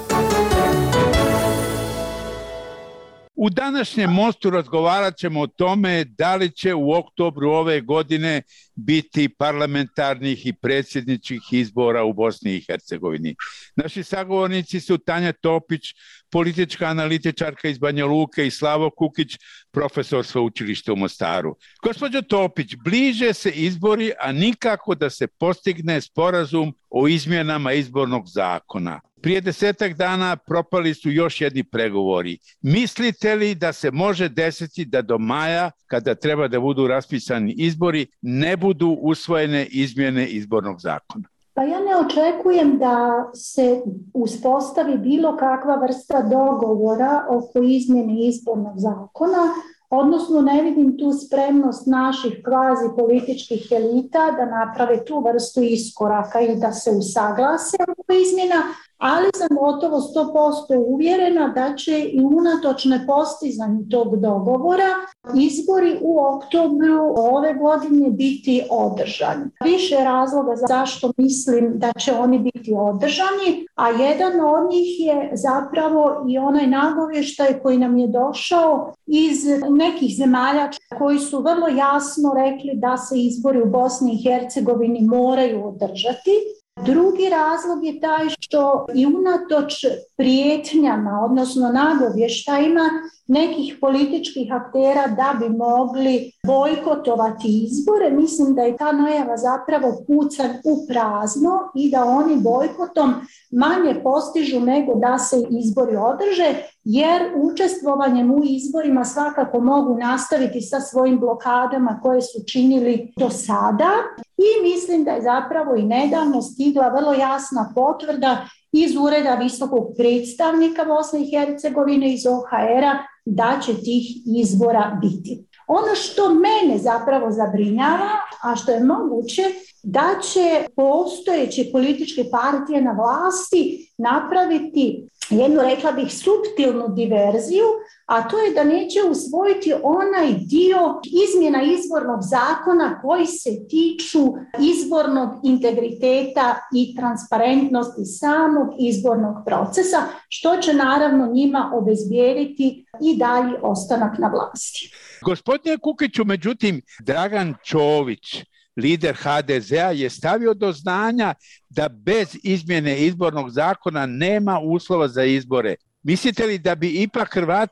U današnjem mostu razgovarat ćemo o tome da li će u oktobru ove godine biti parlamentarnih i predsjedničkih izbora u Bosni i Hercegovini. Naši sagovornici su Tanja Topić, politička analitičarka iz Banja Luke, i Slavo Kukić, profesor sveučilišta u Mostaru. Gospođo Topić, bliže se izbori, a nikako da se postigne sporazum o izmjenama izbornog zakona. Prije 10 dana propali su još jedni pregovori. Mislite li da se može desiti da do maja, kada treba da budu raspisani izbori, ne budu usvojene izmjene izbornog zakona? Pa ja ne očekujem da se uspostavi bilo kakva vrsta dogovora oko izmjene izbornog zakona, odnosno ne vidim tu spremnost naših kvazi političkih elita da naprave tu vrstu iskoraka i da se usaglase oko izmjena, ali sam gotovo 100% uvjerena da će i unatoč nepostizanju tog dogovora izbori u oktobru ove godine biti održani. Više razloga zašto mislim da će oni biti održani, a jedan od njih je zapravo i onaj nagovještaj koji nam je došao iz nekih zemalja koji su vrlo jasno rekli da se izbori u Bosni i Hercegovini moraju održati. Drugi razlog je taj što i unatoč prijetnjama, odnosno nagovještajima nekih političkih aktera da bi mogli bojkotovati izbore, mislim da je ta najava zapravo pucanj u prazno i da oni bojkotom manje postižu nego da se izbori održe, jer učestvovanjem u izborima svakako mogu nastaviti sa svojim blokadama koje su činili do sada. I mislim da je zapravo i nedavno stigla vrlo jasna potvrda iz Ureda visokog predstavnika Bosne i Hercegovine, iz OHR-a, da će tih izbora biti. Ono što mene zapravo zabrinjava, a što je moguće, da će postojeće političke partije na vlasti napraviti jednu, rekla bih, suptilnu diverziju, a to je da neće usvojiti onaj dio izmjena izbornog zakona koji se tiču izbornog integriteta i transparentnosti samog izbornog procesa, što će naravno njima obezbijediti i dalji ostanak na vlasti. Gospodine Kukiću, međutim, Dragan Čović, lider HDZ-a, je stavio do znanja da bez izmjene izbornog zakona nema uslova za izbore. Mislite li da bi ipak Hrvati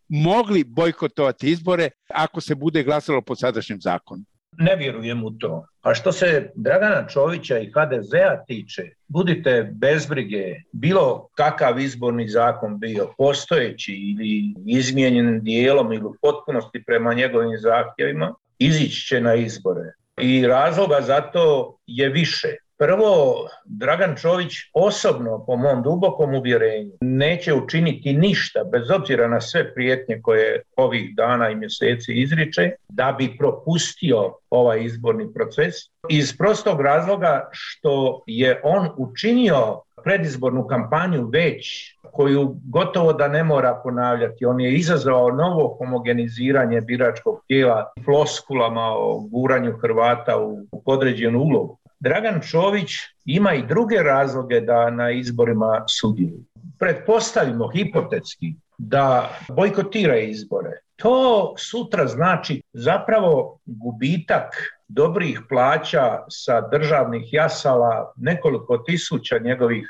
mogli bojkotovati izbore ako se bude glasalo po sadašnjem zakonu? Ne vjerujem u to. A što se Dragana Čovića i HDZ-a tiče, budite bez brige, bilo kakav izborni zakon bio, postojeći ili izmijenjen dijelom ili u potpunosti prema njegovim zahtjevima, izići će na izbore. I razloga za to je više. Prvo, Dragan Čović osobno, po mom dubokom uvjerenju, neće učiniti ništa, bez obzira na sve prijetnje koje ovih dana i mjeseci izriče, da bi propustio ovaj izborni proces. Iz prostog razloga što je on učinio predizbornu kampanju već, koju gotovo da ne mora ponavljati. On je izazvao novo homogeniziranje biračkog tijela floskulama o guranju Hrvata u podređenu ulogu. Dragan Čović ima i druge razloge da na izborima sudjeluje. Pretpostavimo hipotetski da bojkotira izbore. To sutra znači zapravo gubitak dobrih plaća sa državnih jasala, nekoliko tisuća njegovih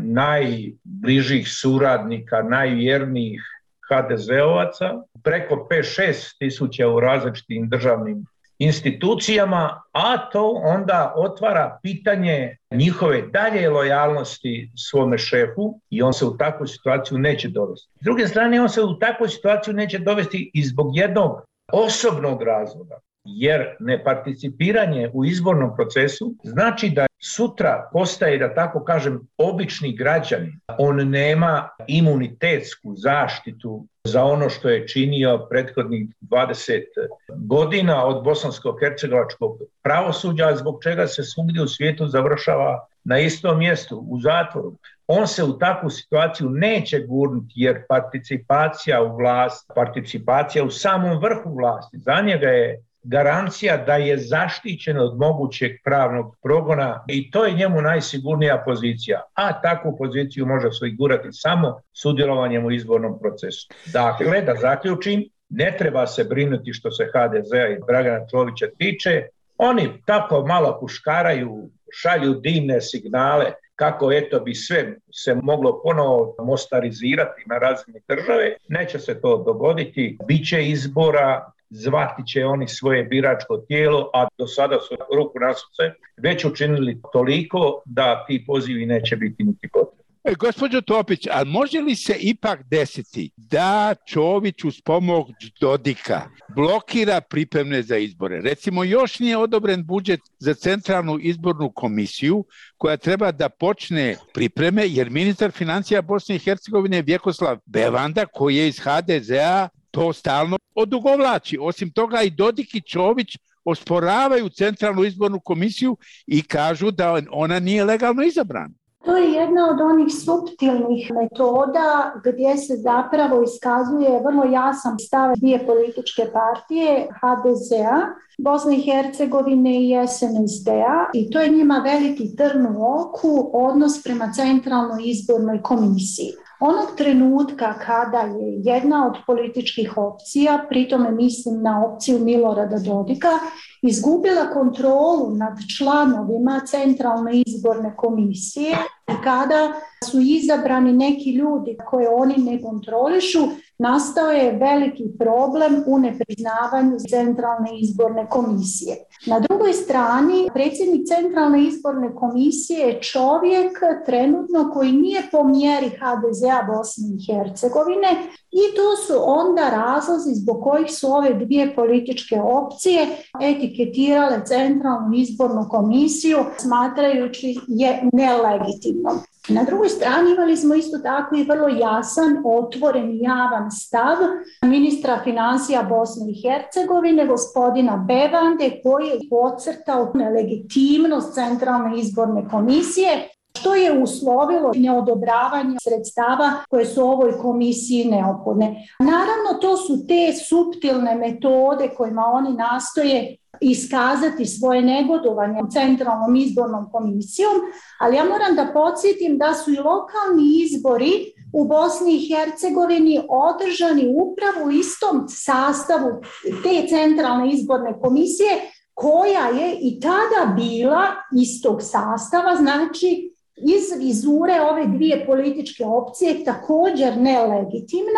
najbližih suradnika, najvjernijih HDZ-ovaca, preko 5-6 tisuća u različitim državnim institucijama, a to onda otvara pitanje njihove dalje lojalnosti svome šefu i on se u takvu situaciju neće dovesti. S druge strane, on se u takvu situaciju neće dovesti i zbog jednog osobnog razloga, jer neparticipiranje u izbornom procesu znači da sutra postaje, da tako kažem, obični građanin. On nema imunitetsku zaštitu za ono što je činio prethodnih 20 godina od bosansko-hercegovačkog pravosuđa, zbog čega se svugdje u svijetu završava na istom mjestu, u zatvoru. On se u takvu situaciju neće gurnuti jer participacija u vlast, participacija u samom vrhu vlasti, za njega je garancija da je zaštićen od mogućeg pravnog progona i to je njemu najsigurnija pozicija. A takvu poziciju može osigurati samo sudjelovanjem u izbornom procesu. Dakle, da zaključim, ne treba se brinuti što se HDZ-a i Dragana Čovića tiče. Oni tako malo puškaraju, šalju dimne signale kako eto bi sve se moglo ponovo mostarizirati na razini države. Neće se to dogoditi, bit će izbora, zvati će oni svoje biračko tijelo, a do sada su ruku na srce već učinili toliko da ti pozivi neće biti niti potrebni. Gospođo Topić, ali može li se ipak desiti da Čović uz pomoć Dodika blokira pripreme za izbore? Recimo, još nije odobren budžet za Centralnu izbornu komisiju koja treba da počne pripreme, jer ministar financija Bosne i Hercegovine Vjekoslav Bevanda, koji je iz HDZ-a, to stalno odugovlači. Osim toga i Dodik i Čović osporavaju Centralnu izbornu komisiju i kažu da ona nije legalno izabrana. To je jedna od onih suptilnih metoda gdje se zapravo iskazuje vrlo jasan stav dvije političke partije, HDZ-a, Bosne i Hercegovine i SNSD-a, i to je njima veliki trn u oku, odnos prema Centralnoj izbornoj komisiji. Onog trenutka kada je jedna od političkih opcija, pritome mislim na opciju Milorada Dodika, izgubila kontrolu nad članovima Centralne izborne komisije i kada su izabrani neki ljudi koje oni ne kontrolišu, nastao je veliki problem u nepriznavanju Centralne izborne komisije. Na drugoj strani, predsjednik Centralne izborne komisije je čovjek trenutno koji nije po mjeri HDZ-a Bosne i Hercegovine i to su onda razlozi zbog kojih su ove dvije političke opcije etiketirale Centralnu izbornu komisiju smatrajući je nelegitimnom. Na drugoj strani imali smo isto tako i vrlo jasan, otvoren i javan stav ministra financija Bosne i Hercegovine, gospodina Bevande, koji je podcrtao nelegitimnost Centralne izborne komisije, što je uslovilo neodobravanje sredstava koje su ovoj komisiji neophodne. Naravno, to su te suptilne metode kojima oni nastoje iskazati svoje negodovanje Centralnom izbornom komisijom, ali ja moram da podsjetim da su i lokalni izbori u Bosni i Hercegovini održani upravo u istom sastavu te Centralne izborne komisije, koja je i tada bila istog sastava, znači iz vizure ove dvije političke opcije također nelegitimna,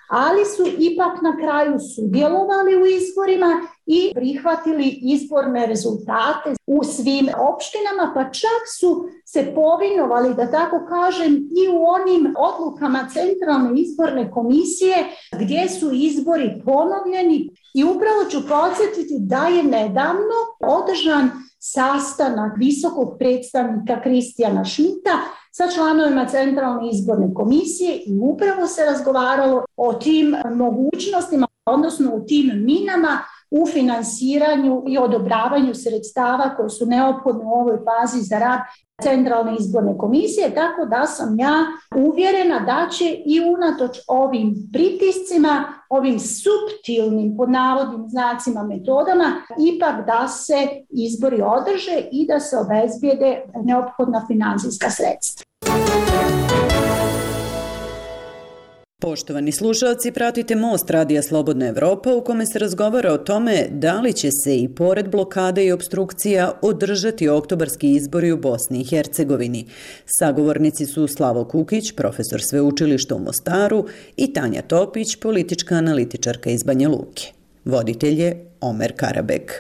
ali su ipak na kraju sudjelovali u izborima i prihvatili izborne rezultate u svim opštinama, pa čak su se povinovali, da tako kažem, i u onim odlukama Centralne izborne komisije gdje su izbori ponovljeni. I upravo ću podsjetiti da je nedavno održan sastanak visokog predstavnika Kristijana Šmita sa članovima Centralne izborne komisije i upravo se razgovaralo o tim mogućnostima, odnosno o tim minama u finansiranju i odobravanju sredstava koje su neophodne u ovoj fazi za rad Centralne izborne komisije, tako da sam ja uvjerena da će i unatoč ovim pritiscima, ovim suptilnim, pod navodnim znacima, metodama, ipak da se izbori održe i da se obezbijede neophodna financijska sredstva. Poštovani slušalci, pratite Most Radija Slobodna Evropa u kome se razgovara o tome da li će se i pored blokade i obstrukcija održati oktobarski izbori u Bosni i Hercegovini. Sagovornici su Slavo Kukić, profesor sveučilišta u Mostaru, i Tanja Topić, politička analitičarka iz Banja Luke. Voditelj je Omer Karabek.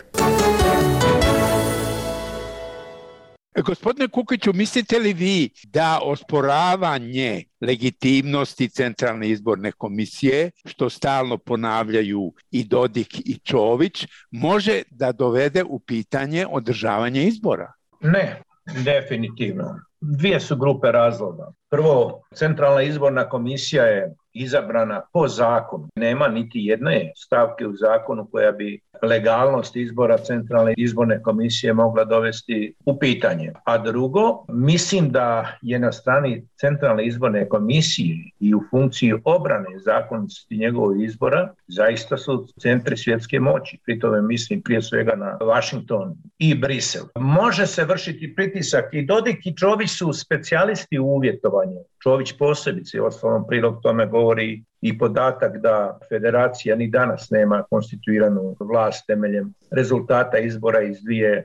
Gospodine Kukiću, mislite li vi da osporavanje legitimnosti Centralne izborne komisije, što stalno ponavljaju i Dodik i Čović, može da dovede u pitanje održavanje izbora? Ne, definitivno. Dvije su grupe razloga. Prvo, Centralna izborna komisija je izabrana po zakonu. Nema niti jedne stavke u zakonu koja bi legalnost izbora Centralne izborne komisije mogla dovesti u pitanje. A drugo, mislim da je na strani Centralne izborne komisije i u funkciji obrane zakonitosti njegovog izbora zaista su centri svjetske moći. Pri tome mislim prije svega na Washington i Brisel. Može se vršiti pritisak i Dodik i Čović su specijalisti u uvjetovanju. Čović posebice, ostalom prilog tome govori i podatak da federacija ni danas nema konstituiranu vlast temeljem rezultata izbora iz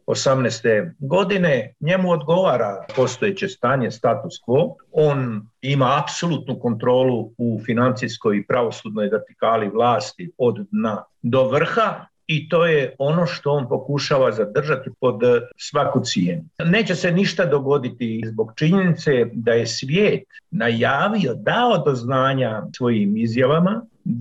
2018. godine. Njemu odgovara postojeće stanje, status quo. On ima apsolutnu kontrolu u financijskoj i pravosudnoj vertikali vlasti od dna do vrha. I to je ono što on pokušava zadržati pod svaku cijenu. Neće se ništa dogoditi zbog činjenice da je svijet najavio, dao do znanja svojim izjavama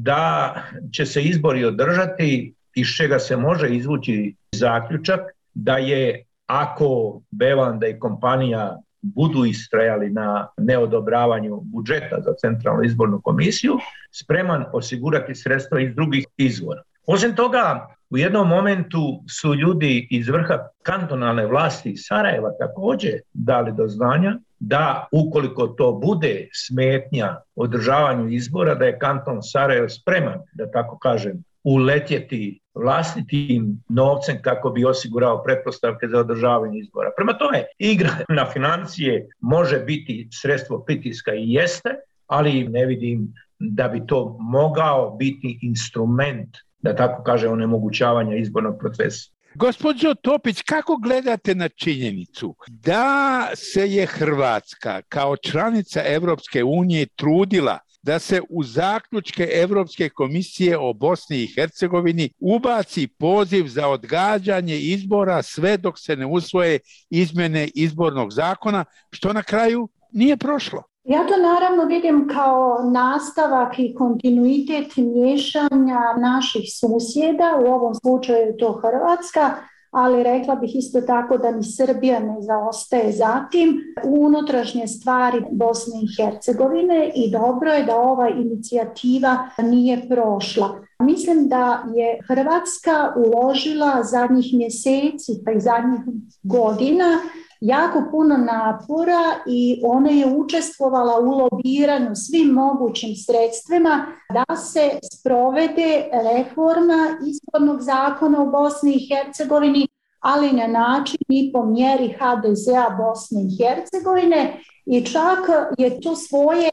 da će se izbori održati, iz čega se može izvući zaključak da je, ako Bevanda i kompanija budu istrajali na neodobravanju budžeta za Centralnu izbornu komisiju, spreman osigurati sredstva iz drugih izvora. Osim toga, u jednom momentu su ljudi iz vrha kantonalne vlasti iz Sarajeva također dali do znanja da ukoliko to bude smetnja održavanju izbora, da je kanton Sarajevo spreman, da tako kažem, uletjeti vlastitim novcem kako bi osigurao pretpostavke za održavanje izbora. Prema tome, igra na financije može biti sredstvo pritiska i jeste, ali ne vidim da bi to mogao biti instrument, da tako kaže, onemogućavanja izbornog procesa. Gospođo Topić, kako gledate na činjenicu da se je Hrvatska kao članica Evropske unije trudila da se u zaključke Evropske komisije o Bosni i Hercegovini ubaci poziv za odgađanje izbora sve dok se ne usvoje izmjene izbornog zakona, što na kraju nije prošlo? Ja to naravno vidim kao nastavak i kontinuitet miješanja naših susjeda, u ovom slučaju je to Hrvatska, ali rekla bih isto tako da ni Srbija ne zaostaje zatim u unutrašnje stvari Bosne i Hercegovine i dobro je da ova inicijativa nije prošla. Mislim da je Hrvatska uložila zadnjih mjeseci pa i zadnjih godina jako puno napora i ona je učestvovala u lobiranju svim mogućim sredstvima da se sprovede reforma izbornog zakona u Bosni i Hercegovini, ali na način i po mjeri HDZ-a Bosne i Hercegovine, i čak je to svoje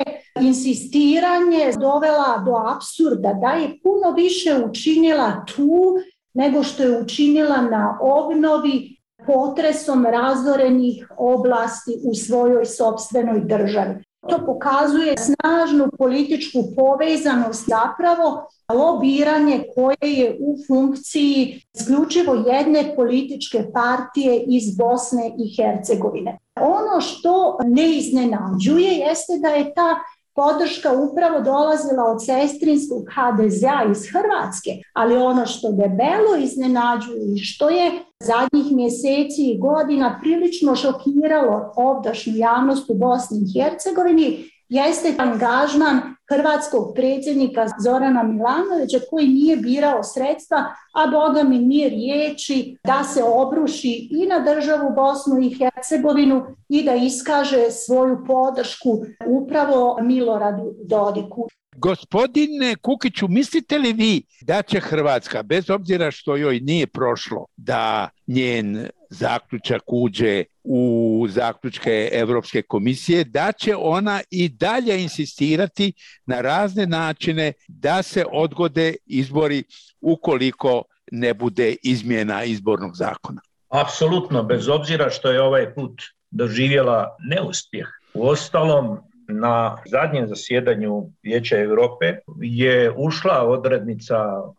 insistiranje dovela do apsurda da je puno više učinila tu nego što je učinila na obnovi potresom razorenih oblasti u svojoj sopstvenoj državi. To pokazuje snažnu političku povezanost, zapravo lobiranje koje je u funkciji isključivo jedne političke partije iz Bosne i Hercegovine. Ono što ne iznenađuje jeste da je ta podrška upravo dolazila od sestrinskog HDZ-a iz Hrvatske, ali ono što debelo iznenađuje i što je zadnjih mjeseci i godina prilično šokiralo ovdašnju javnost u Bosni i Hercegovini jeste angažman hrvatskog predsjednika Zorana Milanovića koji nije birao sredstva, a boga mi nije riječi da se obruši i na državu Bosnu i Hercegovinu i da iskaže svoju podršku upravo Miloradu Dodiku. Gospodine Kukiću, mislite li vi da će Hrvatska, bez obzira što joj nije prošlo, da njen zaključak uđe u zaključke Europske komisije, da će ona i dalje insistirati na razne načine da se odgode izbori ukoliko ne bude izmjena izbornog zakona? Apsolutno, bez obzira što je ovaj put doživjela neuspjeh. Uostalom, na zadnjem zasjedanju Vijeća Europe je ušla odrednica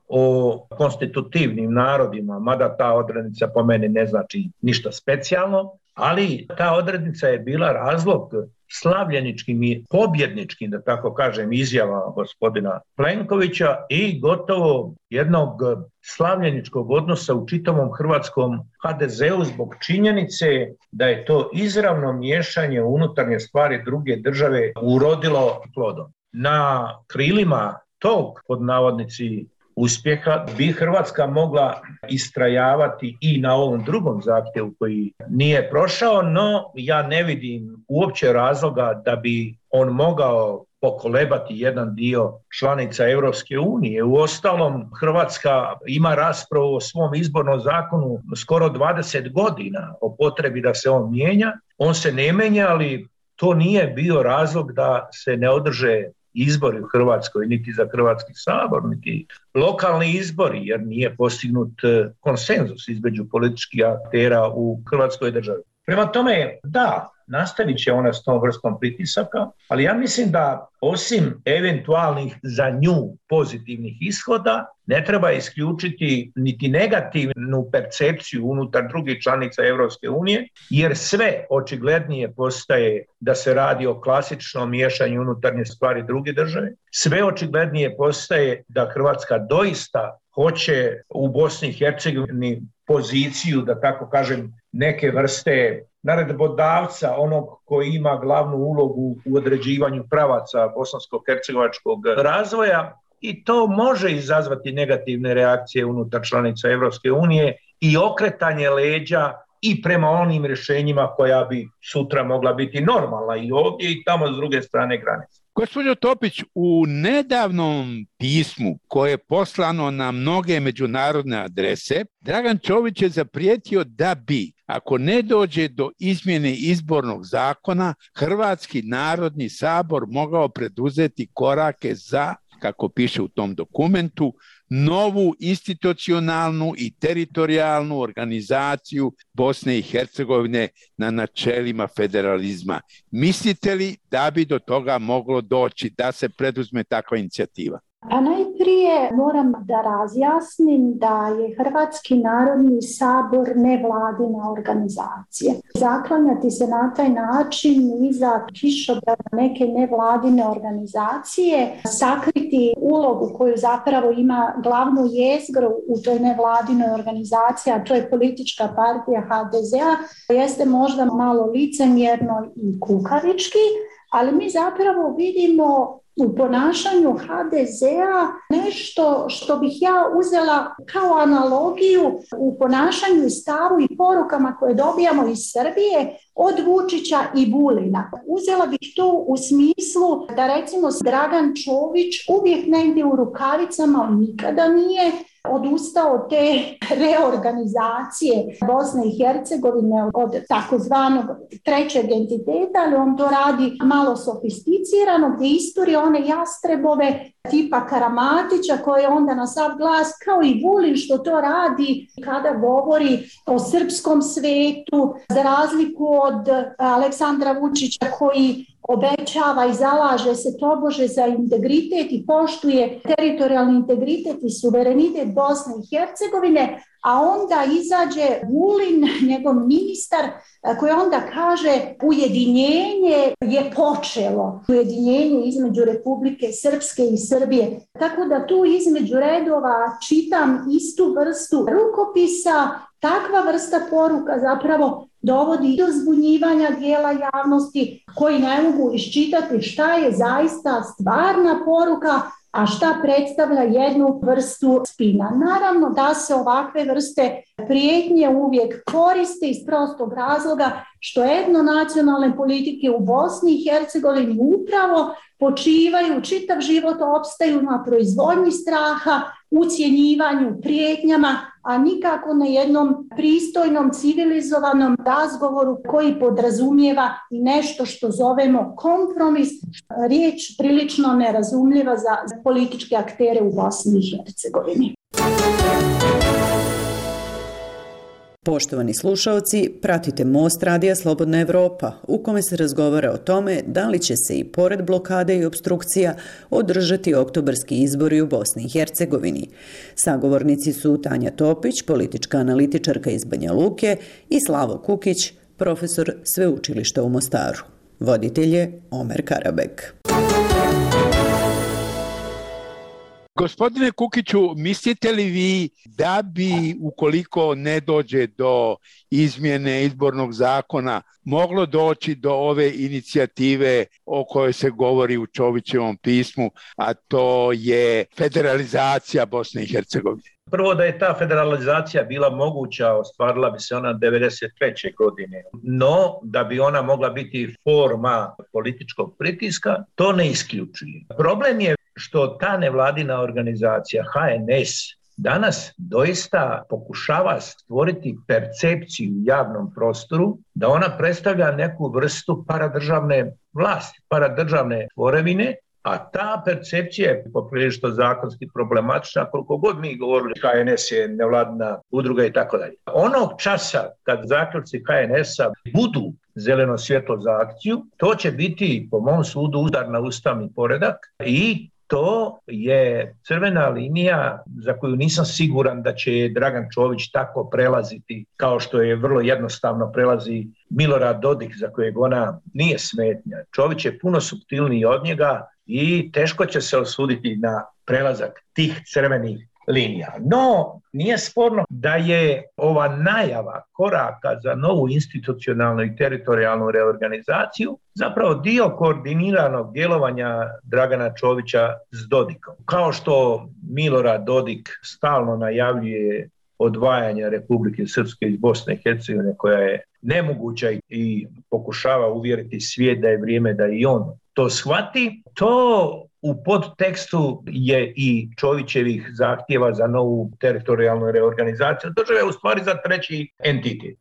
o konstitutivnim narodima, mada ta odrednica po meni ne znači ništa specijalno, ali ta odrednica je bila razlog slavljeničkim i pobjedničkim, da tako kažem, izjava gospodina Plenkovića i gotovo jednog slavljeničkog odnosa u čitavom hrvatskom HDZ-u zbog činjenice da je to izravno miješanje u unutarnje stvari druge države urodilo plodom. Na krilima tog, pod navodnici, uspjeha bi Hrvatska mogla istrajavati i na ovom drugom zahtjevu koji nije prošao, no ja ne vidim uopće razloga da bi on mogao pokolebati jedan dio članica Europske unije. Uostalom, Hrvatska ima raspravu o svom izbornom zakonu skoro 20 godina o potrebi da se on mijenja. On se ne mijenja, ali to nije bio razlog da se ne održe izbori u Hrvatskoj, niti za Hrvatski sabor, niti lokalni izbori, jer nije postignut konsenzus između političkih aktera u Hrvatskoj državi. Prema tome, da, nastavit će ona s tom vrstom pritisaka, ali ja mislim da osim eventualnih za nju pozitivnih ishoda, ne treba isključiti niti negativnu percepciju unutar drugih članica Europske unije, jer sve očiglednije postaje da se radi o klasičnom miješanju unutarnje stvari druge države. Sve očiglednije postaje da Hrvatska doista hoće u Bosni i Hercegovini poziciju, da tako kažem, neke vrste naredbodavca, onog koji ima glavnu ulogu u određivanju pravaca bosansko-hercegovačkog razvoja, i to može izazvati negativne reakcije unutar članica Europske unije i okretanje leđa i prema onim rješenjima koja bi sutra mogla biti normalna i ovdje i tamo s druge strane granice. Gospođo Topić, u nedavnom pismu koje je poslano na mnoge međunarodne adrese, Dragan Čović je zaprijetio da bi, ako ne dođe do izmjene izbornog zakona, Hrvatski narodni sabor mogao preduzeti korake za, kako piše u tom dokumentu, novu institucionalnu i teritorijalnu organizaciju Bosne i Hercegovine na načelima federalizma. Mislite li da bi do toga moglo doći da se preduzme takva inicijativa? A najprije moram da razjasnim da je Hrvatski narodni sabor nevladina organizacija. Zaklanjati se na taj način iza kišobrana neke nevladine organizacije, sakriti ulogu koju zapravo ima glavnu jezgru u toj nevladinoj organizaciji, a to je politička partija HDZ-a, jeste možda malo licemjerno i kukavički, ali mi zapravo vidimo u ponašanju HDZ-a nešto što bih ja uzela kao analogiju u ponašanju i stavu i porukama koje dobijamo iz Srbije od Vučića i Vulina. Uzela bih to u smislu da recimo Dragan Čović uvijek negdje u rukavicama, on nikada nije odustao od te reorganizacije Bosne i Hercegovine od takozvanog trećeg entiteta, ali on to radi malo sofisticirano, gdje isturi one jastrebove tipa Karamatića koji onda na sav glas, kao i Vulin što to radi kada govori o srpskom svetu, za razliku od Aleksandra Vučića koji obećava i zalaže se tobože za integritet i poštuje teritorijalni integritet i suverenitet Bosne i Hercegovine, a onda izađe Vulin, njegov ministar, koji onda kaže ujedinjenje je počelo, ujedinjenje između Republike Srpske i Srbije. Tako da tu između redova čitam istu vrstu rukopisa, takva vrsta poruka zapravo dovodi do zbunjivanja dijela javnosti koji ne mogu iščitati šta je zaista stvarna poruka, a šta predstavlja jednu vrstu spina. Naravno da se ovakve vrste prijetnje uvijek koriste iz prostog razloga što etnonacionalne politike u Bosni i Hercegovini upravo počivaju, čitav život opstaju na proizvodnji straha, ucjenjivanju, prijetnjama, a nikako na jednom pristojnom, civilizovanom razgovoru koji podrazumijeva i nešto što zovemo kompromis, riječ prilično nerazumljiva za političke aktere u Bosni i Hercegovini. Poštovani slušaoci, pratite Most Radija Slobodna Evropa, u kome se razgovara o tome da li će se i pored blokade i opstrukcija održati oktobarski izbori u Bosni i Hercegovini. Sagovornici su Tanja Topić, politička analitičarka iz Banja Luke, i Slavo Kukić, profesor Sveučilišta u Mostaru. Voditelj je Omer Karabek. Gospodine Kukiću, mislite li vi da bi, ukoliko ne dođe do izmjene izbornog zakona, moglo doći do ove inicijative o kojoj se govori u Čovićevom pismu, a to je federalizacija Bosne i Hercegovine? Prvo, da je ta federalizacija bila moguća, ostvarila bi se ona 1993. godine. No, da bi ona mogla biti forma političkog pritiska, to ne isključuje. Problem je što ta nevladina organizacija HNS danas doista pokušava stvoriti percepciju u javnom prostoru da ona predstavlja neku vrstu paradržavne vlasti, paradržavne tvorevine, a ta percepcija je poprilično zakonski problematična, koliko god mi govorili HNS je nevladina udruga i tako dalje. Onog časa kad zaključci HNS-a budu zeleno svjetlo za akciju, to će biti po mom sudu udar na ustavni poredak i to je crvena linija za koju nisam siguran da će Dragan Čović tako prelaziti kao što je vrlo jednostavno prelazi Milorad Dodik za kojeg ona nije smetnja. Čović je puno suptilniji od njega i teško će se osuditi na prelazak tih crvenih linija. No, nije sporno da je ova najava koraka za novu institucionalnu i teritorijalnu reorganizaciju zapravo dio koordiniranog djelovanja Dragana Čovića s Dodikom. Kao što Milorad Dodik stalno najavljuje odvajanje Republike Srpske iz Bosne i Hercegovine koja je nemoguća i pokušava uvjeriti svijet da je vrijeme da i on to shvati, to u podtekstu je i Čovićevih zahtjeva za novu teritorijalnu reorganizaciju države, u stvari za treći entitet.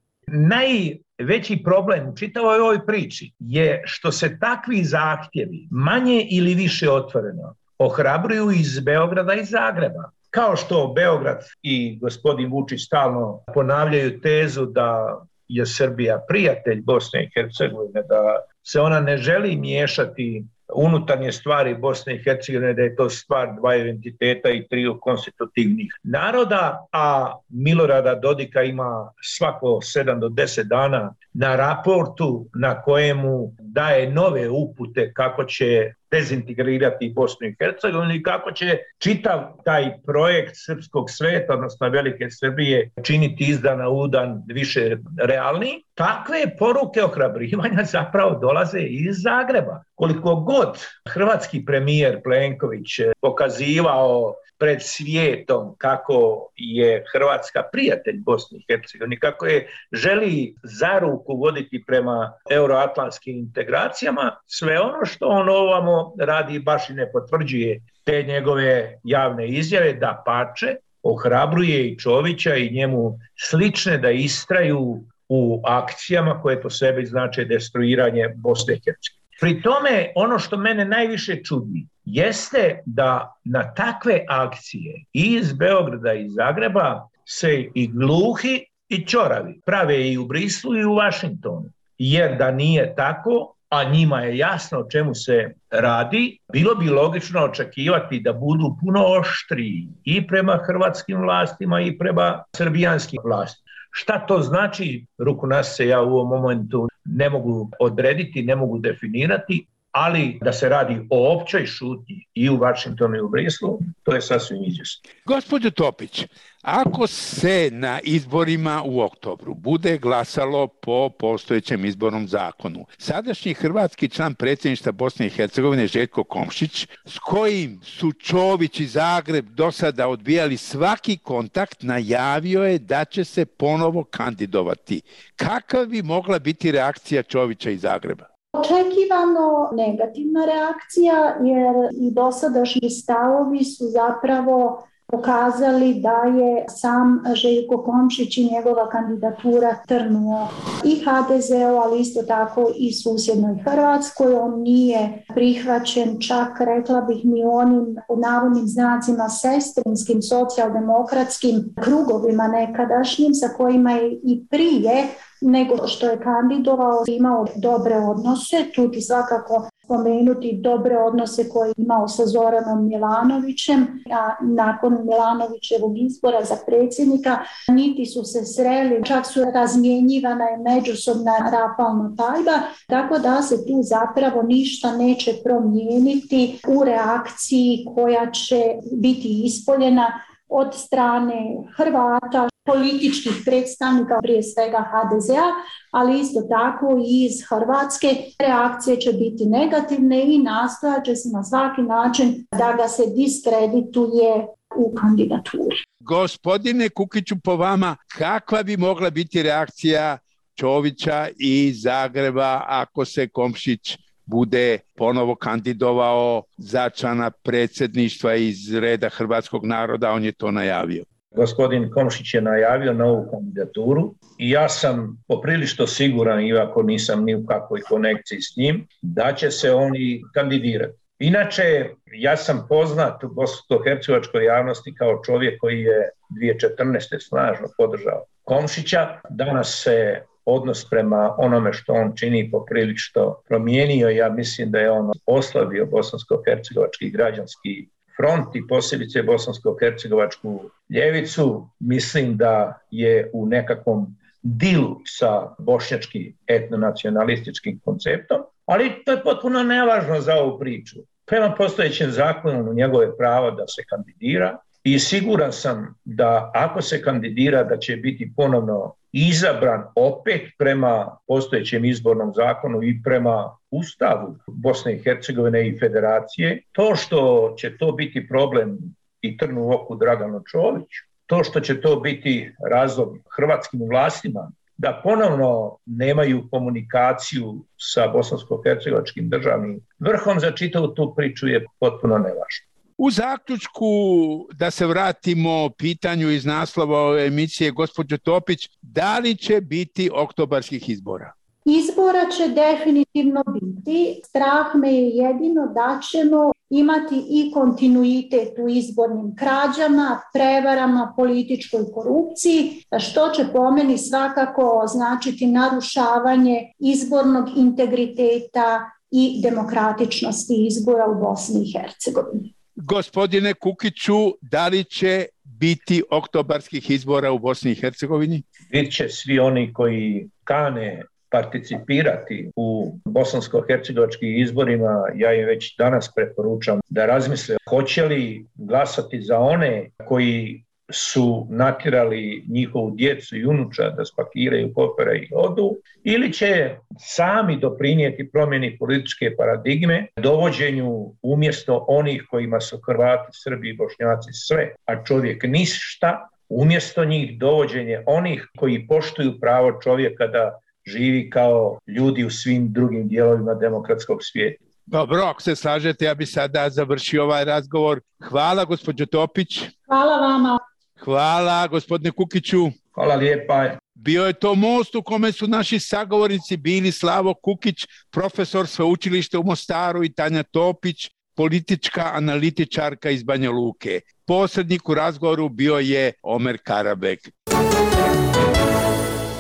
Najveći problem u čitavoj ovoj priči je što se takvi zahtjevi manje ili više otvoreno ohrabruju iz Beograda i Zagreba. Kao što Beograd i gospodin Vučić stalno ponavljaju tezu da je Srbija prijatelj Bosne i Hercegovine, da se ona ne želi miješati unutarnje stvari Bosne i Hercegovine, da je to stvar dvaju entiteta i triju konstitutivnih naroda, a Milorada Dodika ima svako 7 do 10 dana na raportu na kojemu daje nove upute kako će dezintegrirati Bosnu i Hercegovinu i kako će čitav taj projekt srpskog sveta, odnosno Velike Srbije, činiti iz dana u dan više realni. Takve poruke ohrabrivanja zapravo dolaze iz Zagreba. Koliko god hrvatski premijer Plenković pokazivao pred svijetom kako je Hrvatska prijatelj Bosni i Hercegovine, kako je želi za ruku voditi prema euroatlantskim integracijama, sve ono što on ovamo radi baš i ne potvrđuje te njegove javne izjave, da pače ohrabruje i Čovića i njemu slične da istraju u akcijama koje po sebi znače destruiranje Bosne i Hercegovine. Pri tome, ono što mene najviše čudi jeste da na takve akcije iz Beograda i Zagreba se i gluhi i ćoravi prave i u Brislu i u Vašingtonu. Jer da nije tako, a njima je jasno o čemu se radi, bilo bi logično očekivati da budu puno oštriji i prema hrvatskim vlastima i prema srbijanskim vlastima. Šta to znači, ruku nas se ja u ovom momentu ne mogu odrediti, ne mogu definirati, ali da se radi o općoj šutnji i u Vašingtonu i u Brislu, to je sasvim izvjesno. Gospođo Topić, ako se na izborima u oktobru bude glasalo po postojećem izbornom zakonu, sadašnji hrvatski član predsjedništva Bosne i Hercegovine Željko Komšić, s kojim su Čović i Zagreb do sada odbijali svaki kontakt, najavio je da će se ponovo kandidovati. Kakva bi mogla biti reakcija Čovića i Zagreba? Očekivano negativna reakcija, jer i dosadašnji stavovi su zapravo pokazali da je sam Željko Komšić i njegova kandidatura trnuo i HDZ-u, ali isto tako i susjednoj Hrvatskoj. On nije prihvaćen, čak rekla bih ni onim navodnim znacima sestrinskim socijaldemokratskim krugovima nekadašnjim, sa kojima je i prije nego što je kandidovao imao dobre odnose. Tu ću svakako spomenuti dobre odnose koje je imao sa Zoranom Milanovićem, a nakon Milanovićevog izbora za predsjednika niti su se sreli, čak su razmjenjivana i međusobna rafalna paljba, tako da se tu zapravo ništa neće promijeniti u reakciji koja će biti ispoljena od strane Hrvata, političkih predstavnika, prije svega HDZ-a, ali isto tako i iz Hrvatske. Reakcije će biti negativne i nastojat će se na svaki način da ga se diskredituje u kandidaturi. Gospodine Kukiću, po vama, kakva bi mogla biti reakcija Čovića i Zagreba ako se Komšić bude ponovo kandidovao za člana predsjedništva iz reda hrvatskog naroda? On je to najavio. Gospodin Komšić je najavio novu kandidaturu i ja sam poprilično siguran, iako nisam ni u kakvoj konekciji s njim, da će se oni kandidirati. Inače, ja sam poznat u bosansko-hercegovačkoj javnosti kao čovjek koji je 2014. snažno podržao Komšića. Danas se odnos prema onome što on čini poprilično promijenio. Ja mislim da je on oslabio bosansko-hercegovački građanski front i posebice bosansko-hercegovačku ljevicu. Mislim da je u nekakvom dilu sa bošnjačkim etnonacionalističkim konceptom, ali to je potpuno nevažno za ovu priču. Prema postojećem zakonu njegove je pravo da se kandidira i siguran sam da ako se kandidira da će biti ponovno izabran opet prema postojećem izbornom zakonu i prema Ustavu Bosne i Hercegovine i Federacije. To što će to biti problem i trn u oku Draganu Čoviću, to što će to biti razlog hrvatskim vlastima da ponovno nemaju komunikaciju sa bosansko-hercegovačkim državnim vrhom za čitavu tu priču je potpuno nevažno. U zaključku, da se vratimo pitanju iz naslova ove emisije, gospođo Topić, da li će biti oktobarskih izbora? Izbora će definitivno biti. Strah me je jedino da ćemo imati i kontinuitet u izbornim krađama, prevarama, političkoj korupciji, što će po meni svakako značiti narušavanje izbornog integriteta i demokratičnosti izbora u Bosni i Hercegovini. Gospodine Kukiću, da li će biti oktobarskih izbora u Bosni i Hercegovini? Bit će svi oni koji kane participirati u bosansko-hercegovačkim izborima, ja im već danas preporučam da razmisle hoće li glasati za one koji su natjerali njihovu djecu i unuča da spakiraju kofere i odu, ili će sami doprinijeti promjeni političke paradigme, dovođenju umjesto onih kojima su Hrvati, Srbi i Bošnjaci sve, a čovjek ništa, umjesto njih dovođenje onih koji poštuju pravo čovjeka da živi kao ljudi u svim drugim dijelovima demokratskog svijeta. Dobro, ako se slažete, ja bi sada završio ovaj razgovor. Hvala, gospođo Topić. Hvala vama. Hvala, gospodine Kukiću. Hvala lijepa. Bio je to most u kome su naši sagovornici bili Slavo Kukić, profesor sveučilišta u Mostaru, i Tanja Topić, politička analitičarka iz Banja Luke. Posrednik u razgovoru bio je Omer Karabek.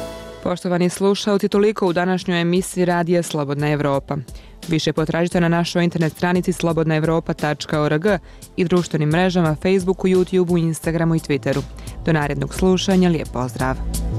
Poštovani slušalci, toliko u današnjoj emisiji Radija Slobodna Evropa. Više potražite na našoj internet stranici slobodnaevropa.org i društvenim mrežama Facebooku, YouTubeu, Instagramu i Twitteru. Do narednog slušanja, lijep pozdrav!